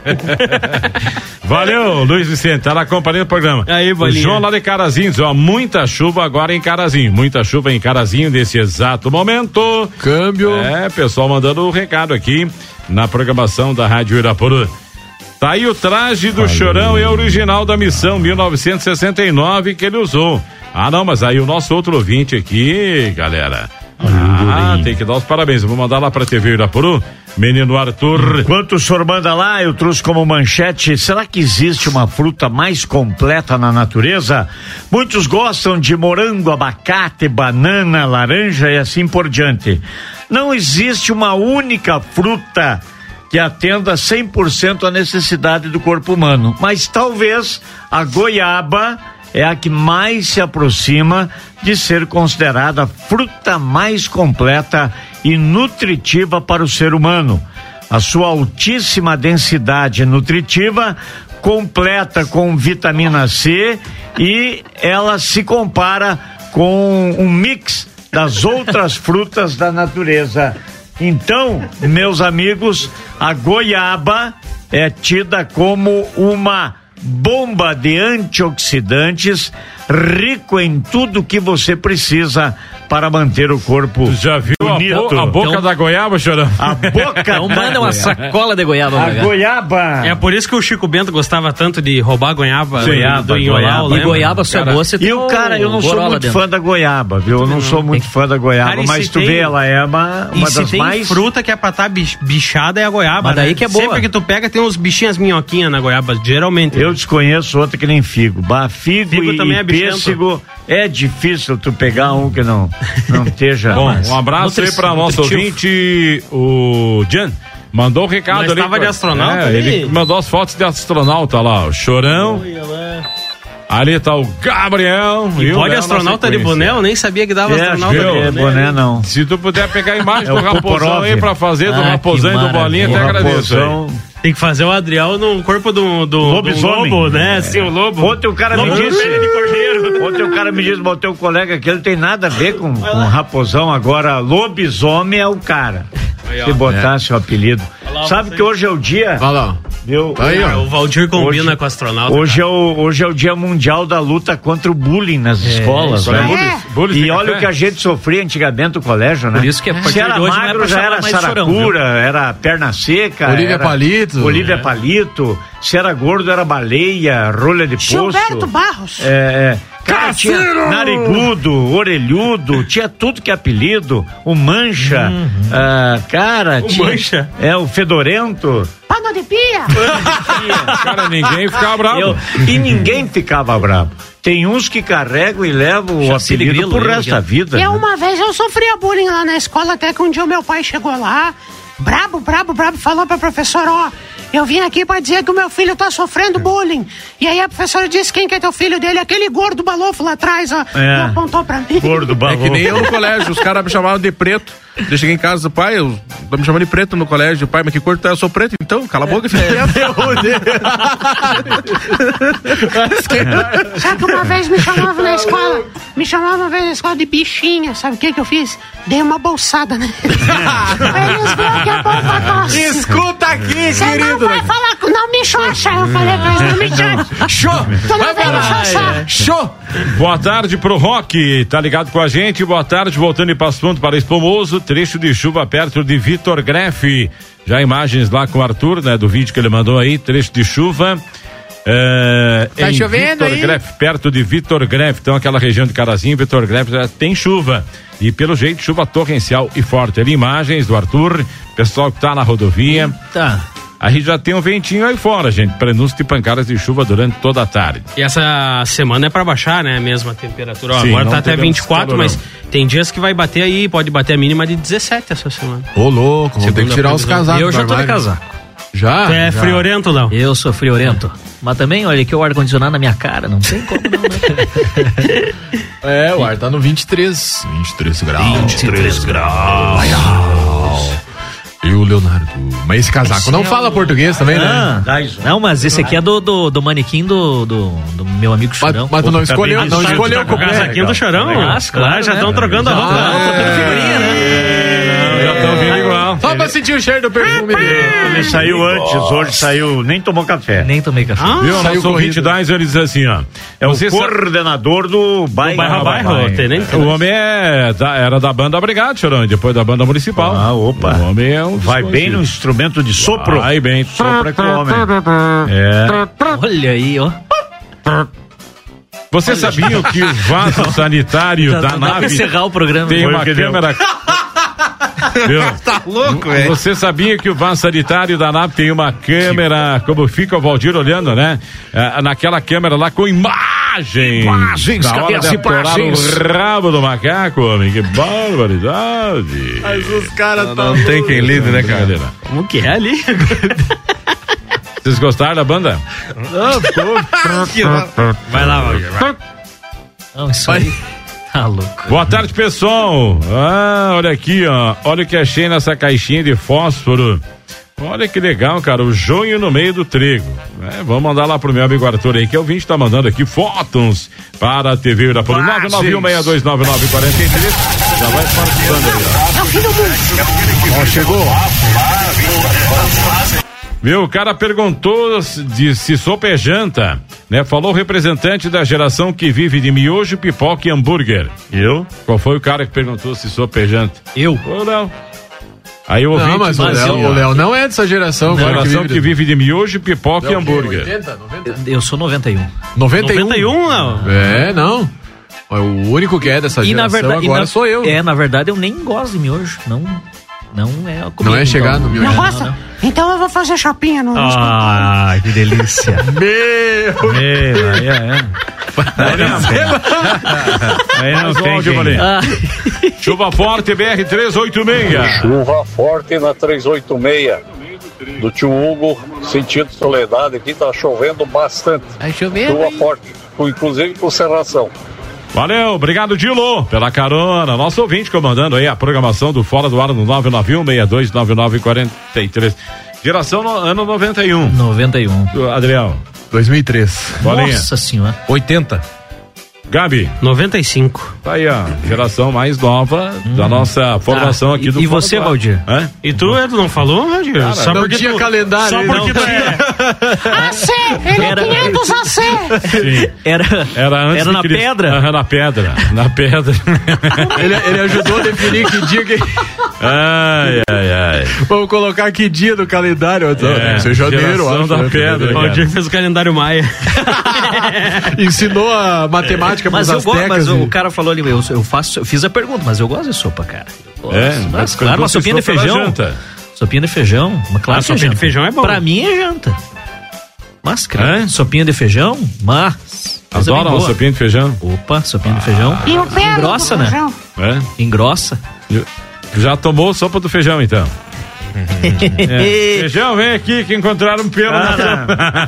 A: Valeu, Luiz Vicente, tá na companhia do programa.
C: Aí, Bolinha.
A: O João lá de Carazinho diz: ó, muita chuva agora em Carazinho, muita chuva em Carazinho nesse exato momento.
B: Câmbio.
A: É, pessoal mandando o um recado aqui na programação da Rádio Irapuru. Tá aí o traje do Valeu. Chorão, é original da Missão mil novecentos e sessenta e nove que ele usou. Ah, não, mas aí o nosso outro ouvinte aqui, galera. Ah, tem que dar os parabéns. Eu vou mandar lá pra T V Irapuru. Menino Arthur.
D: Enquanto o senhor manda lá, eu trouxe como manchete: será que existe uma fruta mais completa na natureza? Muitos gostam de morango, abacate, banana, laranja e assim por diante. Não existe uma única fruta que atenda cem por cento à necessidade do corpo humano, mas talvez a goiaba é a que mais se aproxima de ser considerada a fruta mais completa e nutritiva para o ser humano. A sua altíssima densidade nutritiva completa com vitamina C e ela se compara com um mix das outras frutas da natureza. Então, meus amigos, a goiaba é tida como uma bomba de antioxidantes, rico em tudo que você precisa para manter o corpo
A: Tu já viu
D: bonito.
A: A, bo- a boca
F: Então,
A: da goiaba, Chorão?
D: A boca
F: Então manda uma sacola de goiaba.
D: A goiaba.
C: É por isso que o Chico Bento gostava tanto de roubar goiaba,
D: Sim,
C: goiaba do Inholau,
F: E goiaba só é boa, você
D: E
F: tem
D: o cara, eu não sou muito
F: dentro.
D: fã da goiaba, viu? Eu não sou muito fã da goiaba,
C: Cara, e
D: mas
C: se
D: tu
C: tem-
D: vê, ela é uma,
C: E
D: uma
C: se
D: das
C: tem
D: mais...
C: fruta que é pra estar bichada é a goiaba,
F: Mas daí
C: né?
F: que é boa.
C: Sempre que tu pega tem uns bichinhos minhoquinhas na goiaba, geralmente.
D: Eu desconheço outra que nem figo. Bah, figo,
C: Figo
D: e,
C: também
D: e
C: é bichento.
D: pêssego, é difícil tu pegar um que não, não esteja...
A: Bom, um abraço aí pra nosso ouvinte, o Jan. Mandou um recado
C: Mas
A: ali.
C: tava de astronauta
A: é,
C: ali.
A: ele mandou as fotos de astronauta lá, o Chorão. Ali tá o Gabriel.
C: E
A: o
C: pode
A: Léo
C: astronauta
A: na
C: de
A: sequência.
C: boné? Eu nem sabia que dava
D: É,
C: astronauta
D: viu?
C: de
D: É
C: boné.
D: boné não.
A: Se tu puder pegar a imagem
D: É
A: do
D: o
A: Raposão
D: Koporov.
A: aí pra fazer, do
F: Ah,
A: Raposão
F: que
A: e do Bolinha, até
F: maravilha.
A: agradeço aí.
D: Raposão.
C: Tem que fazer o Adriel no corpo do, do, do
D: Lobisomem.
C: lobo, né? Assim, o lobo.
D: Ontem o cara me
C: Lobo
D: disse...
C: de cordeiro.
D: Ontem o cara me disse, mas o teu colega que ele tem nada a ver com, com raposão, agora lobisomem é o cara.
C: Aí, ó.
D: Se botasse o apelido.
C: lá,
D: Sabe
C: você.
D: que hoje é o dia...
B: Vai lá.
D: Viu?
B: Aí, ó.
C: O Valdir combina
D: Hoje-
C: com o astronauta.
D: Hoje é, o, hoje é o dia mundial da luta contra o bullying nas escolas,
F: isso
D: né?
F: aí.
A: Bullying- bullying
D: E
A: sem
D: olha
A: café.
D: o que a gente sofria antigamente no colégio, né?
F: Por isso que a partir
D: Se era
F: de hoje não é
D: magro,
F: pra
D: já
F: chamar
D: era
F: mais de Chorão,
D: saracura, era perna seca.
B: Olívia
D: era
B: Palito.
D: Olívia
B: É.
D: Palito. Se era gordo, era baleia, rolha de poço.
E: Gilberto Barros.
D: É, é. Cara, tinha narigudo, orelhudo, tinha tudo que é apelido. O mancha, ah, cara,
C: O
D: tinha,
C: mancha?
D: é, o fedorento.
E: Pano de pia.
A: Cara, ninguém ficava bravo.
D: Eu- e ninguém ficava bravo. Tem uns que carregam e levam o
F: Chassi de
D: apelido
F: grilo,
D: pro
F: lembra
D: resto
F: que-
D: da vida.
E: E
D: né?
E: uma vez eu sofria bullying lá na escola, até que um dia o meu pai chegou lá, brabo, brabo, brabo, falou pra professora: ó, eu vim aqui pra dizer que o meu filho tá sofrendo bullying. E aí a professora disse quem que é teu filho dele, aquele gordo balofo lá atrás, ó.
D: É.
E: E apontou pra mim.
D: Gordo balofo.
H: É que nem eu no colégio, os caras me chamavam de preto. Eu cheguei em casa do pai, eu me chamando de preto no colégio. Pai, mas que cor tu é? Eu sou preto, então, cala a boca, filho.
E: Sabe que uma vez me chamavam na escola, me chamavam uma vez na escola de bichinha, sabe o que que eu fiz? Dei uma bolsada, né? Eles viram que a bomba tosse.
B: Escuta aqui,
E: Você
B: querido.
E: não vai falar, com- não me xoxa, eu falei pra eles, não me xoxa.
B: Show!
E: Tu não vai me xoxar.
B: Show!
A: Boa tarde pro Rock, tá ligado com a gente? Boa tarde, voltando em Passo Fundo para Espumoso, trecho de chuva perto de Vitor Greff. Já imagens lá com o Arthur, né, do vídeo que ele mandou aí, trecho de chuva. É,
B: Tá
A: em
B: chovendo
A: Vitor
B: aí?
A: Greff, perto de Vitor Greff, então aquela região de Carazinho, Vitor Greff, já tem chuva. E pelo jeito, chuva torrencial e forte. Ali imagens do Arthur, pessoal que tá na rodovia.
F: Tá.
A: A gente já tem um ventinho aí fora, gente, prenúncio de pancadas de chuva durante toda a tarde.
C: E essa semana é pra baixar, né? Mesmo a temperatura. Ó,
A: Sim,
C: agora
A: não
C: tá até
A: teremos
C: vinte e quatro,
A: calorão.
C: mas tem dias que vai bater aí, pode bater a mínima de dezessete essa semana.
B: Ô, louco, vamos ter que tirar os
C: previsão.
B: casacos.
F: Eu já
B: do
F: tô de
B: armário.
F: casaco.
B: Já?
C: Tu é
B: Já.
C: friorento, não?
F: Eu sou friorento. Mas também, olha aqui o ar-condicionado na minha cara, não tem como não, né?
B: É, o ar tá no vinte e três. vinte e três graus.
F: vinte e três graus.
B: E o Leonardo. Mas esse casaco não fala português também, né?
F: Ah, não, mas esse aqui é do, do, do manequim do, do, do meu amigo
B: Mas,
F: Chorão.
B: mas tu não
D: Tá
B: escolheu,
D: bem
B: não
D: vestido,
B: escolheu
D: tá
B: com
D: com
B: o
D: o
C: Casaquinho do Chorão?
F: Legal.
C: Ah, claro, já
F: né?
C: estão trocando a roupa.
B: Ah,
C: Não, trocando figurinha, né?
A: Já estão vindo igual.
B: Só pra sentir o cheiro do perfume dele.
D: Ele saiu antes, hoje saiu, nem tomou café.
F: Nem tomei café.
C: Ah,
A: Viu?
B: saiu
A: Nosso ouvinte
B: corrido.
A: Dizer, ele diz assim, ó.
D: É o
A: Você sa-
D: coordenador do bairro.
C: bairro a bairro, tenente.
A: O homem é da- era da banda Brigado, Chorão, e depois da banda municipal.
D: Ah, opa.
A: O homem é um
D: Vai bem no instrumento de sopro.
A: Vai bem.
D: Sopra com o homem. É.
F: Olha aí, ó.
A: Você sabia que o vaso sanitário
F: Já
A: da
F: dá pra
A: nave
F: encerrar o programa.
A: tem
D: Foi
A: uma
D: o que deu.
A: câmera... Viu?
B: Tá louco, velho.
A: Você sabia que o vaso sanitário da nave tem uma câmera, como fica o Valdir olhando, né? Ah, naquela câmera lá com imagens.
D: Imagens,
A: Na
D: cadê
A: hora
D: as
A: de atorar
D: imagens?
A: o rabo do macaco, homem. Que barbaridade.
B: Mas os caras
H: Não tem quem lide, né, cara?
A: Brincadeira.
C: Como que é ali?
A: Vocês gostaram da banda?
C: Vai lá, Valdir. vai.
F: Não, isso aí. Tá louco.
A: Boa tarde, pessoal. Ah, olha aqui, ó. Olha o que achei nessa caixinha de fósforo. Olha que legal, cara, o joio no meio do trigo. É, vamos mandar lá pro meu amigo Arthur aí, que é o vinte, tá mandando aqui fotos para a T V Irapuru. nove nove um, seis dois nove nove, quatro três. Já vai participando aí,
E: É o fim do mundo.
B: Ó, chegou.
A: ó. Viu, o cara perguntou de se sopa é janta, né? Falou o representante da geração que vive de miojo, pipoca e hambúrguer.
D: Eu?
A: Qual foi o cara que perguntou se sopa é janta?
F: Eu?
A: Ô, Léo. Aí eu ouvi.
B: Não, mas o Léo, o Léo não é dessa geração. agora
A: Geração que vive,
B: vive
A: de miojo, pipoca e
B: Léo,
A: hambúrguer.
B: oitenta, noventa?
F: Eu sou noventa e um.
B: noventa e um.
C: noventa e um, não?
B: É, não. O único que é dessa
F: E na
B: geração
F: verdade, e
B: agora
F: na-
B: sou eu.
F: É, na verdade eu nem gosto de miojo. Não, não é a comida.
B: Não é chegar no miojo.
E: Não
F: Não,
E: gosta?
F: não.
E: Então eu vou fazer chapinha no...
F: Ah, que delícia.
B: Meu!
D: É, é, é. Aí não
A: Mais um
D: tem
A: áudio,
D: quem.
A: Valinho.
F: Ah,
A: Chuva forte, B R trezentos e oitenta e seis.
J: Chuva forte na trezentos e oitenta e seis. Do tio Hugo, sentido Soledade, aqui tá chovendo bastante.
I: Vai chover.
J: Chuva forte, com- inclusive com serração.
A: Valeu, obrigado, Dilo, pela carona. Nosso ouvinte comandando aí a programação do Fora do Ar no nove nove um, seis dois nove nove, quatro três. Geração no, ano noventa e um.
F: noventa e um.
A: Adriel.
B: dois mil e três.
A: Bolinha.
F: Nossa senhora.
H: oitenta.
A: Gabi.
C: noventa e cinco.
A: Tá aí, ó. Geração mais nova da nossa formação
C: Tá.
A: aqui
C: E-
A: do
C: e
A: Fora
C: você,
A: do Ar.
C: Valdir?
A: Hã?
C: E tu, Edu, não falou, Valdir? Só
B: não
C: porque
B: tinha
C: tu,
B: calendário,
C: Só
B: ele
C: porque
B: não
C: tu é.
E: A C! Ele
F: Era-
E: é quinhentos A C!
A: Sim.
F: Era,
A: Era antes
F: era
A: de
F: na
A: Cristo.
F: pedra.
A: Aham, na pedra. Na pedra.
B: Ele, ele ajudou a definir que dia que.
A: Ai, ai, ai.
B: Vamos colocar que dia do calendário.
A: É,
B: Deve ser janeiro,
A: geração
B: acho,
A: da
B: né?
A: pedra.
C: O Valdir fez o calendário Maia.
B: Ensinou a matemática
F: Mas
B: pros
F: eu gosto,
B: astecas.
F: mas o
B: e-
F: cara falou ali, eu, eu faço, eu fiz a pergunta, mas eu gosto de sopa, cara. Eu gosto.
A: É,
F: mas,
A: mas
F: claro, uma
A: você
F: sopinha de
A: sopa da
F: feijão.
A: janta.
F: Sopinha de feijão, mas claro
C: Ah,
F: que é
C: sopinha de
F: janta.
C: feijão é bom.
F: Pra mim é janta. Mas, cara,
A: É?
F: sopinha de feijão, mas. coisa bem
A: Adora uma
F: boa.
A: sopinha de feijão?
F: Opa, sopinha de feijão.
E: E o pé
F: Engrossa,
E: do
F: né?
E: feijão.
A: É?
F: Engrossa.
A: Já tomou sopa do feijão, então? É. Feijão, vem aqui que encontraram um pelo ah, na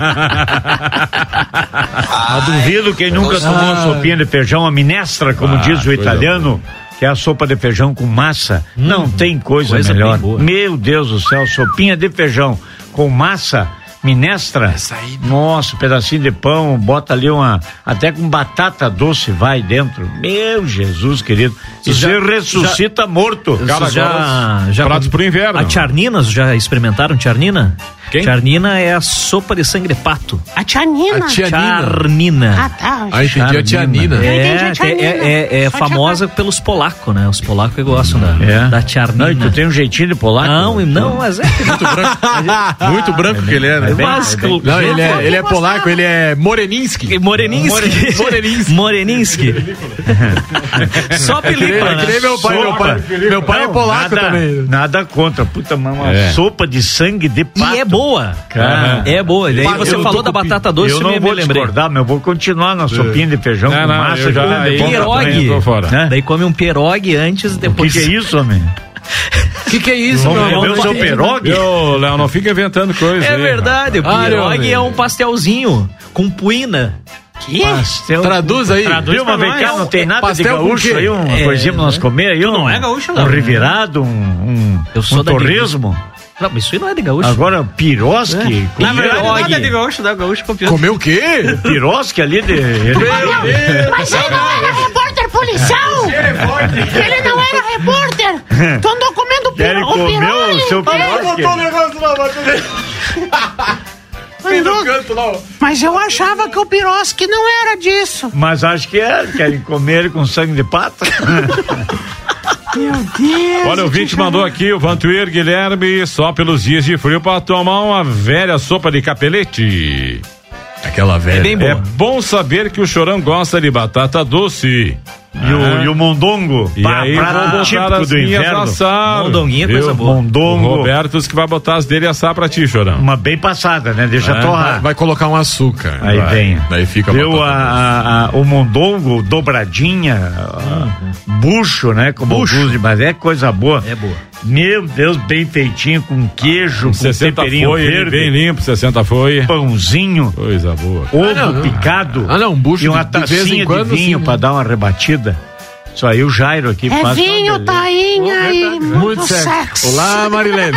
D: ah, duvido quem nunca ah, tomou uma sopinha de feijão, a minestra, como ah, diz o italiano, boa. Que é a sopa de feijão com massa. Hum, não tem coisa, coisa melhor. Meu Deus do céu, sopinha de feijão com massa. Minestra, aí, nossa, um pedacinho de pão, bota ali uma, até com batata doce vai dentro, meu Jesus querido, e você ressuscita já, morto.
F: Cara, já, já
A: pratos pro inverno.
F: A charninas, já experimentaram charnina? Quem? Charnina é a sopa de sangue de pato.
E: A charnina?
F: A charnina.
E: Ah, tá.
B: Ah, entendi a tianina.
F: É, é, é, é famosa pelos polacos, né? Os polacos gostam da, é. da charnina.
D: Não, e tu tem um jeitinho de polaco?
F: Não, não, mas é muito branco.
H: Muito branco que ele é, né?
F: É bem, mas, é bem,
B: não, ele é, ele é polaco, ele é Moreninski.
F: Moreninski. Moreninski. Moreninski. Só pelipa, né?
B: Meu pai, meu pai, meu pai não, é polaco
D: nada,
B: também.
D: Nada contra, puta, uma é. sopa de sangue de pato.
F: E é boa. Cara, é boa. E aí você eu falou da batata doce,
D: eu não
F: me,
D: vou
F: me lembrei.
D: discordar, mas eu vou continuar na sopinha de feijão
A: não,
D: com
A: não,
D: massa.
A: Já,
F: de pierogi. Né? Daí come um pierogi antes e depois.
D: O que, que é isso, homem?
B: O que, que é isso,
D: não,
B: meu?
D: Eu sou pierogi?
A: Ô, Léo, não fica inventando coisa.
F: É
A: aí,
F: verdade, o pierogi é um pastelzinho com puina.
E: Que?
B: Pastel. Traduz aí.
D: Traduz Viu, uma vez cá, não tem nada
B: pastel
D: de gaúcho aí, uma é, coisinha pra nós comer aí.
C: Um, não é gaúcho, não.
D: Um revirado, um, um,
F: eu sou
D: um torresmo.
F: Não, mas isso aí não é de gaúcho.
D: Agora, pirosque.
C: É. Na verdade, nada é de gaúcho, da gaúcho com pirosque.
B: Comeu o quê?
D: Pirosque ali de...
E: Mas ele não era repórter policial. Ele não era repórter. Tu andou comendo pirosque.
D: Ele comeu o seu pirosque.
B: Botou o negócio lá, botou
E: no canto, não. Mas eu achava que o pirosque não era disso.
D: Mas acho que é. Querem comer ele com sangue de pato?
E: Meu Deus.
A: Olha, o ouvinte mandou aqui, o Vantuir Guilherme, só pelos dias de frio pra tomar uma velha sopa de capelete.
B: Aquela velha.
A: É bem boa. É bom saber que o Chorão gosta de batata doce.
D: E, o, e o mondongo.
A: E bah, aí vou botar as minhas assar.
F: Mondonguinha, coisa boa.
A: Mondongo. O Roberto que vai botar as dele assar pra ti, Chorão.
D: Uma bem passada, né? Deixa é. torrar.
B: Vai, vai colocar um açúcar.
D: Aí
B: vai.
D: vem.
B: Daí fica
D: Viu a, a, a, o mondongo, dobradinha, uhum. bucho, né? Como bucho. Mas é coisa boa.
F: É boa.
D: Meu Deus, bem feitinho, com queijo, com
A: sessenta foi, verde. Bem limpo, sessenta foi.
D: Pãozinho.
A: Coisa boa.
D: Ovo ah, não, não. picado.
B: Ah, não, um bucho
D: e uma
B: de,
D: tacinha
B: de,
D: de,
B: quando,
D: de vinho
B: assim,
D: pra dar uma rebatida. Isso aí o Jairo aqui
E: é
D: faz.
E: Vinho, tainha oh, e muito, muito sexo. sexo.
B: Olá, Marilene.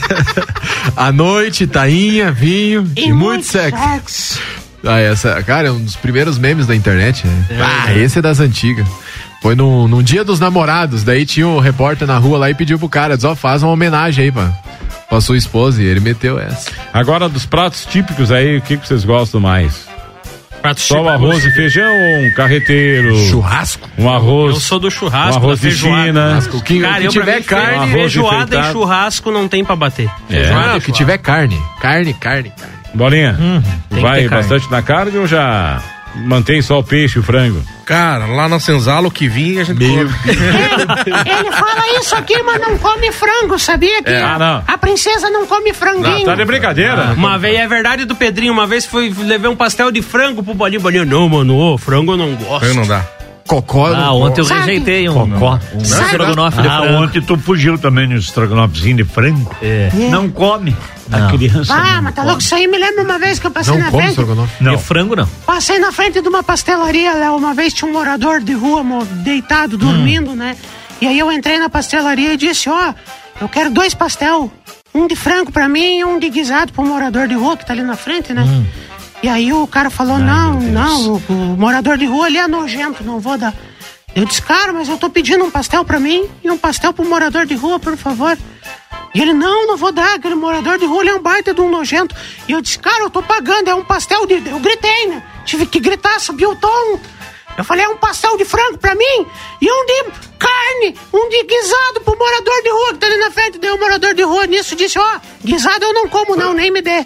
B: À noite, tainha, vinho e, e muito, muito sexo. sexo. Ah, essa, cara, é um dos primeiros memes da internet, né? É, ah, esse é das antigas. Foi no, no dia dos namorados, daí tinha um repórter na rua lá e pediu pro cara, diz, ó, faz uma homenagem aí pra, pra sua esposa, e ele meteu essa.
A: Agora, dos pratos típicos aí, o que, que vocês gostam mais?
C: Pratos
A: Só o arroz e feijão ou um carreteiro?
B: Churrasco?
A: Um arroz.
C: Eu sou do churrasco,
A: um arroz de China.
B: O que,
C: cara,
B: o que
C: eu
B: tiver
C: mim,
B: carne,
C: um feijoada e churrasco não tem pra bater.
A: É.
B: Não, que tiver carne. Carne, carne, carne.
A: Bolinha, hum, vai bastante na carne ou já mantém só o peixe e o frango?
H: Cara, lá na Senzala o que vinha a gente
E: come. Ele, ele fala isso aqui, mas não come frango, sabia que
A: é. ah, não.
E: a princesa não come franguinho.
A: Não, tá de brincadeira.
C: Ah, uma vez, é verdade do Pedrinho, uma vez foi levei um pastel de frango pro Bolinho, Bolinho, não, mano, ô, frango eu não gosto.
H: Frango não dá.
B: Cocó.
F: Ah, ontem eu
E: Sabe?
F: rejeitei um,
D: Cocó.
F: um, um estrogonofe de
D: ah,
F: frango.
D: ontem tu fugiu também no estrogonofezinho de frango.
F: É.
E: É.
D: Não come.
F: Não.
D: A criança.
E: Ah,
D: não
E: mas tá
D: come.
E: louco, isso aí me lembra uma vez que eu passei
B: não
E: na
B: come
E: frente.
B: Estrogonofe?
F: Não. E frango não.
E: Passei na frente de uma pastelaria, Léo, uma vez tinha um morador de rua deitado, dormindo, hum. né? E aí eu entrei na pastelaria e disse, ó, oh, eu quero dois pastel, um de frango pra mim e um de guisado pro morador de rua que tá ali na frente, né? Hum. E aí o cara falou, ai, não, não, o, o morador de rua ali é nojento, não vou dar. Eu disse, cara, mas eu tô pedindo um pastel pra mim e um pastel pro morador de rua, por favor. E ele, não, não vou dar, aquele morador de rua ele é um baita de um nojento. E eu disse, cara, eu tô pagando, é um pastel de... Eu gritei, né? Tive que gritar, subiu o tom. Eu falei, é um pastel de frango pra mim e um de carne, um de guisado pro morador de rua que tá ali na frente. Daí o morador de rua nisso disse, ó, oh, guisado eu não como não, nem me dê.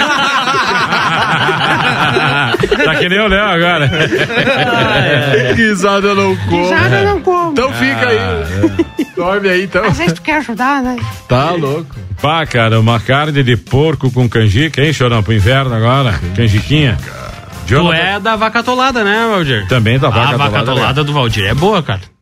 A: Tá que nem eu, Léo, agora.
B: Guisado eu não como.
E: Guisado eu não como.
B: Então fica aí. Ah, é. Dorme aí, então.
E: Às vezes tu quer ajudar, né?
B: Tá louco.
A: Pá, cara, uma carne de porco com canjica, hein, Chorão, pro inverno agora? Canjiquinha.
C: Tu é da vaca atolada, né, Valdir?
A: Também da vaca
C: atolada. A vaca atolada do Valdir é boa, cara.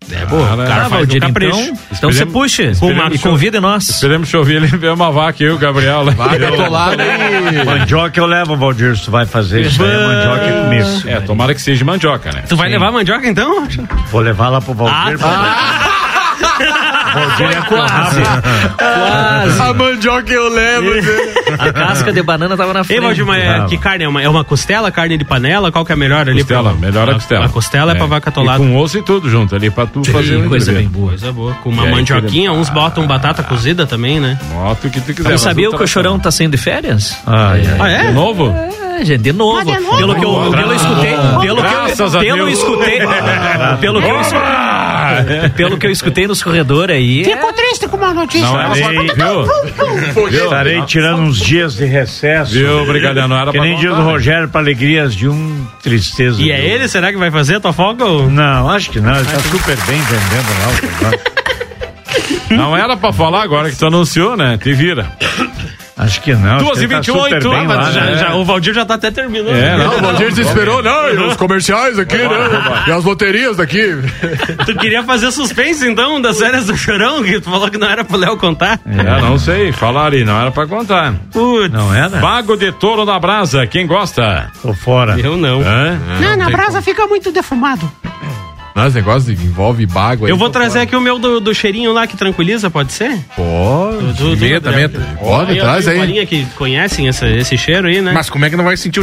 C: É boa.
F: Ah,
C: o cara faz
F: Valdir,
C: um capricho.
F: então, então você puxa
A: esperemos
F: e
A: cho-
F: convida nós.
A: Esperemos chover ele ver uma vaca e o Gabriel lá.
B: Vaca atolada e...
D: Mandioca eu levo, Valdir, se tu vai fazer isso aí, mandioca é comigo.
A: É, tomara que seja mandioca, né?
C: Tu vai levar mandioca então?
D: Vou levar lá pro Valdir.
C: Ah,
D: Valdir é
F: Quase. Quase.
B: A mandioca eu levo.
F: A casca de banana tava na frente.
C: Ei, Valdir, mas é,
D: Não.
C: que carne? É uma, é uma costela, carne de panela? Qual que é a melhor ali?
A: Costela,
C: pra-
A: melhor a costela.
C: A costela é, pra vaca atolada.
A: E com osso e tudo junto ali, pra tu fazer um
F: coisa
A: entrevero.
F: bem boa.
C: Coisa boa. Com uma
A: E aí,
C: mandioquinha,
A: querido?
C: uns botam batata cozida também, né?
A: Moto o que tu quiser.
F: Não
A: mas
F: sabia
A: o
F: que o Chorão tá saindo de férias?
D: Ai, ai.
C: Ah, é?
A: De novo?
F: É, gente, de novo.
E: Ah, de novo?
F: Pelo que eu, pelo eu escutei, pelo que
A: Graças a
F: eu, pelo
A: Deus.
F: escutei, pelo que eu escutei, pelo que eu escutei nos corredores aí. é-
E: Fico triste com uma notícia.
A: Não era só, viu? Viu?
D: Estarei tirando uns dias de recesso.
A: Viu, Brigadão? Não era
D: Que
A: pra
D: nem diz o
A: contar.
D: Rogério, pra alegrias de um, tristeza
C: E
D: de
C: é
D: outro.
C: ele? Será que vai fazer a tua folga? Ou...
D: Não, acho que não, ele tá super bem vendendo lá. o negócio.
A: Não era pra falar agora que tu anunciou, né? Te vira.
D: Acho que não.
A: Duas
D: acho que
A: e
D: ele tá
A: vinte e oito,
D: super bem
A: ah,
D: lá,
A: mas
C: Já-
D: né?
C: já- o Valdir já tá até terminando.
A: É,
B: Não, o Valdir desesperou, não, e os comerciais aqui, né? E as loterias daqui.
C: Tu queria fazer suspense, então, das férias do Chorão, que tu falou que não era pro Léo contar?
A: É, não sei, falaram aí, não era pra contar.
C: Putz,
D: Não é, né?
A: Pago de touro na brasa, quem gosta?
D: Tô fora.
C: eu não.
A: Hã?
E: Não, na brasa fica muito defumado.
B: Mas negócio de envolve bago aí.
C: Eu vou
B: tô
C: trazer
B: fora.
C: aqui o meu do, do cheirinho lá que tranquiliza, pode ser?
B: Pode.
C: Do, do
H: Meta,
C: Gabriel.
H: meta.
B: Pode,
C: Aí eu
B: traz
C: tenho
B: aí.
C: uma linha que conhecem essa- esse cheiro aí, né?
H: Mas como é que não vai sentir o...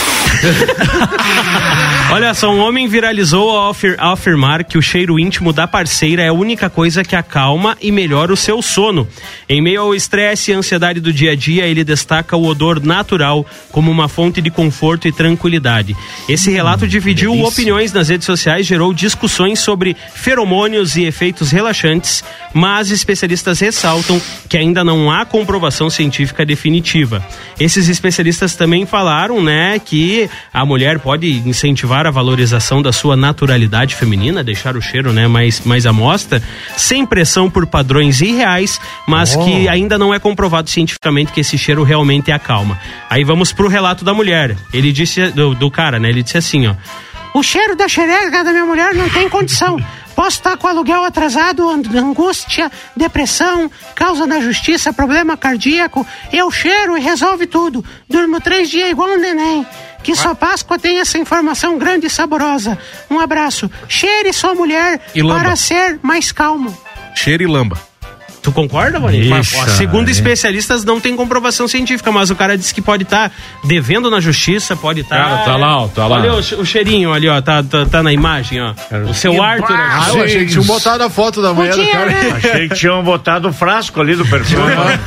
C: Olha só, um homem viralizou ao, afir- ao afirmar que o cheiro íntimo da parceira é a única coisa que acalma e melhora o seu sono. Em meio ao estresse e ansiedade do dia a dia, ele destaca o odor natural como uma fonte de conforto e tranquilidade. Esse relato dividiu opiniões nas redes sociais, gerou discussões sobre feromônios e efeitos relaxantes, mas especialistas ressaltam que ainda não há comprovação científica definitiva. Esses especialistas também falaram, né, que a mulher pode incentivar a valorização da sua naturalidade feminina, deixar o cheiro, né, mais, mais à mostra, sem pressão por padrões irreais, mas
B: Oh.
C: que ainda não é comprovado cientificamente que esse cheiro realmente acalma. Aí vamos pro relato da mulher. Ele disse, do, do cara, né, ele disse assim, ó.
E: O cheiro da xereca da minha mulher não tem condição. Posso estar com o aluguel atrasado, angústia, depressão, causa da justiça, problema cardíaco. Eu cheiro e resolve tudo. Durmo três dias igual um neném. Que só Páscoa tem essa informação grande e saborosa. Um abraço. Cheire sua mulher
H: E lamba.
E: para ser mais calmo.
H: Cheiro e lamba.
C: Tu concorda, Valinho?
D: Ixi,
C: Ó, Segundo
D: aí.
C: especialistas, não tem comprovação científica, mas o cara disse que pode estar devendo na justiça, pode estar...
A: Cara, tá lá, ó, tá lá.
C: Olha o, che- o cheirinho ali, ó, tá, tá, tá na imagem, ó. O seu Arthur...
B: Ah, eu achei que tinham botado a foto da mulher do
E: Podia,
B: cara.
E: né?
D: Achei que tinham botado o frasco ali do perfume.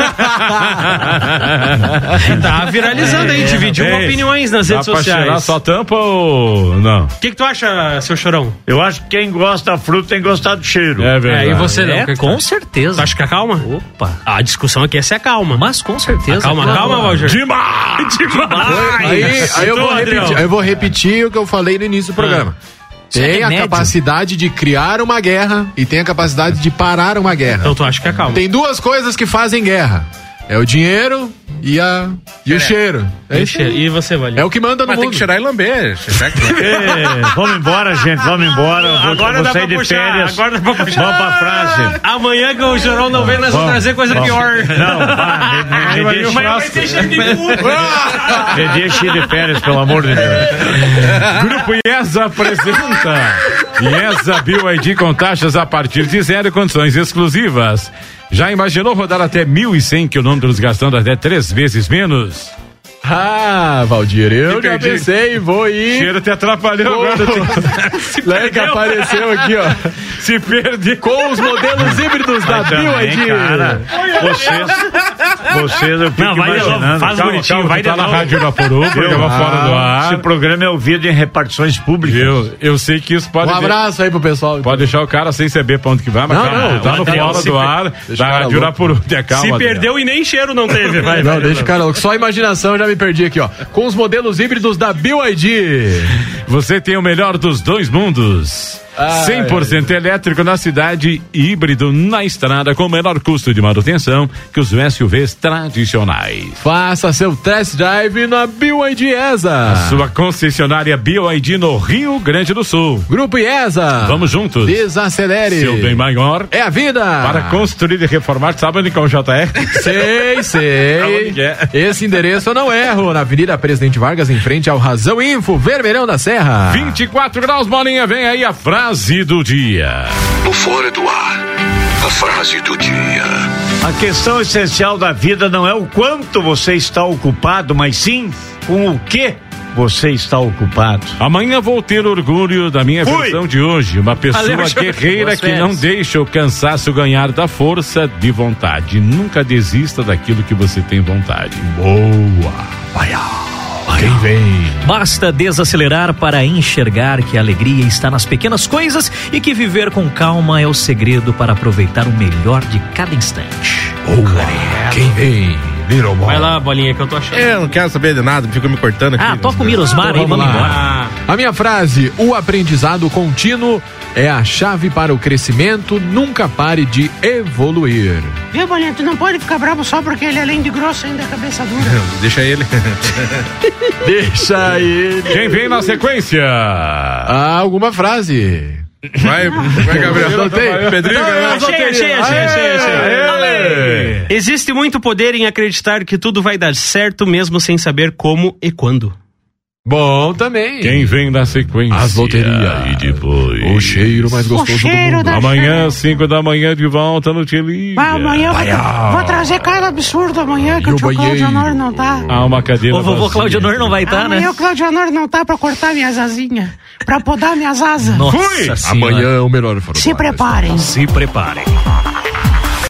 C: Tá viralizando aí, dividiu
A: Ei,
C: opiniões nas
A: Dá
C: redes
A: pra cheirar
C: sociais.
A: só tampa ou não?
C: O que, que tu acha, seu Chorão?
D: Eu acho que quem gosta da fruta tem que gostar do cheiro.
A: É verdade.
C: É, e você não?
F: É,
C: O que que
F: com
C: tu-
F: certeza.
C: Tu acha que acalma?
F: Opa.
C: A discussão aqui é se acalma.
F: Mas com certeza.
C: Calma,
F: claro.
C: calma, Valdir.
A: Demais!
C: Demais!
B: Aí, aí eu,
C: Tu,
B: vou
C: Adrião?
B: repetir, aí eu vou repetir o que eu falei no início do programa.
F: Isso é
B: Tem a
F: remédio.
B: capacidade de criar uma guerra e tem a capacidade de parar uma guerra.
C: Então tu acha que acalma?
B: Tem duas coisas que fazem guerra. É o dinheiro e, a, e o cheiro. É, isso aí.
C: E você, Valinho?
B: É o que manda no
H: Mas tem
B: mundo.
H: que cheirar e lamber. Checar que-
D: Ê, vamos embora, gente, vamos embora. Eu Vou,
C: Agora
D: vou
C: dá
D: sair
C: pra
D: de
C: puxar,
D: férias.
C: agora dá pra puxar.
D: Vamos pra frase.
C: Amanhã que o Chorão não vem, nós vamos trazer coisa
D: Vamos.
C: pior.
D: Não, vá, me, me, me, deixe,
C: Amanhã vai ter cheiro de cu.
D: me deixe ir de férias, pelo amor de Deus.
A: Grupo IESA apresenta IESA Bio I D com taxas a partir de zero e condições exclusivas. Já imaginou rodar até mil e cem quilômetros gastando até três vezes menos?
B: Ah, Valdir, eu
A: Me
B: já
A: perdi.
B: pensei, vou ir.
A: Cheiro te atrapalhou agora.
B: Leque que apareceu aqui, ó.
A: Se perde.
B: Com os modelos híbridos da
D: Mas
B: Bio I
D: também,
B: D.
D: cara, vocês, vocês, eu fico
C: Não, vai de novo,
D: imaginando.
C: faz
D: Calma,
C: bonitinho,
D: calma,
C: vai
A: Tá
C: de
A: na
C: novo.
A: Rádio Irapuru, programa
D: Ah,
A: fora do
D: Esse
A: ar.
D: programa é ouvido em repartições públicas.
A: Viu? Eu sei que isso pode...
B: Um abraço aí pro pessoal.
A: Pode deixar o cara sem saber pra onde que vai, mas
B: Não,
A: calma,
B: não,
A: tá no
C: Adriano,
A: fora
C: se
A: do
C: per-
A: ar
B: Deixa o
A: da
B: cara
A: Rádio
B: louco.
A: Irapuru. Te acalma,
C: Se
A: Adriano.
C: perdeu e nem cheiro não teve. Vai,
B: Não,
C: vai,
B: deixa o cara louco. Só a imaginação, já me perdi aqui, ó. Com os modelos híbridos da Bio I D.
A: Você tem o melhor dos dois mundos.
B: Ai,
A: cem por cento elétrico na cidade, híbrido na estrada com o menor custo de manutenção que os S U Vs tradicionais.
B: Faça seu test drive na B Y D IESA.
A: A sua concessionária B Y D no Rio Grande do Sul.
B: Grupo IESA.
A: Vamos juntos.
B: Desacelere.
A: Seu bem maior
B: é a vida.
A: Para construir e reformar, sabe onde que é o J R?
B: Sei, sei.
A: É?
B: Esse endereço eu não erro. Na Avenida Presidente Vargas, em frente ao Razão Info, Vermelhão da Serra.
A: vinte e quatro graus, bolinha, vem aí a frase do dia.
G: No Fora do Ar, a frase do dia.
D: A questão essencial da vida não é o quanto você está ocupado, mas sim com o que você está ocupado.
A: Amanhã vou ter orgulho da minha
D: Fui.
A: versão de hoje. Uma pessoa
C: Valeu,
A: guerreira que não deixa o cansaço ganhar da força de vontade. Nunca desista daquilo que você tem vontade.
B: Boa. Vai, quem vem?
F: Basta desacelerar para enxergar que a alegria está nas pequenas coisas e que viver com calma é o segredo para aproveitar o melhor de cada instante.
B: Boa. Quem vem? Little Boy.
C: Vai lá, bolinha, que eu tô achando.
H: Eu não quero saber de nada, fico me cortando aqui.
F: Ah, toca o Mirosmar aí, vamos embora.
B: A minha frase: o aprendizado contínuo é a chave para o crescimento, nunca pare de evoluir.
E: Viu, Bolinha? Tu não pode ficar bravo só porque ele, além de grosso, ainda é cabeça dura.
H: Deixa ele.
B: Deixa ele.
A: Quem vem na sequência?
B: Ah, alguma frase.
H: Vai, vai, Gabriel.
B: Soltei.
H: Pedrinho, Gabriel.
C: Achei, achei, achei, achei, achei. Existe muito poder em acreditar que tudo vai dar certo mesmo sem saber como e quando.
B: Bom também.
A: Quem vem na sequência?
B: As loterias.
A: E depois?
B: O cheiro mais gostoso
E: O cheiro
B: do mundo.
E: da-
A: Amanhã, cinco da manhã, de volta no Te Liga.
E: Vai, amanhã eu vou, tra- vou trazer cara absurdo amanhã, que
B: E
E: o
B: o
E: tio
B: banheiro?
E: Claudio Honor não tá.
A: Há uma cadeira
F: O vovô
A: vazia.
F: Claudio Honor não vai estar,
E: Amanhã
F: né?
E: o Claudio Honor não tá pra cortar minhas asinhas, pra podar minhas asas.
F: Nossa
A: Fui!
F: Senhora.
B: Amanhã é o melhor fora do
E: Se
B: ar.
E: preparem.
F: Se preparem.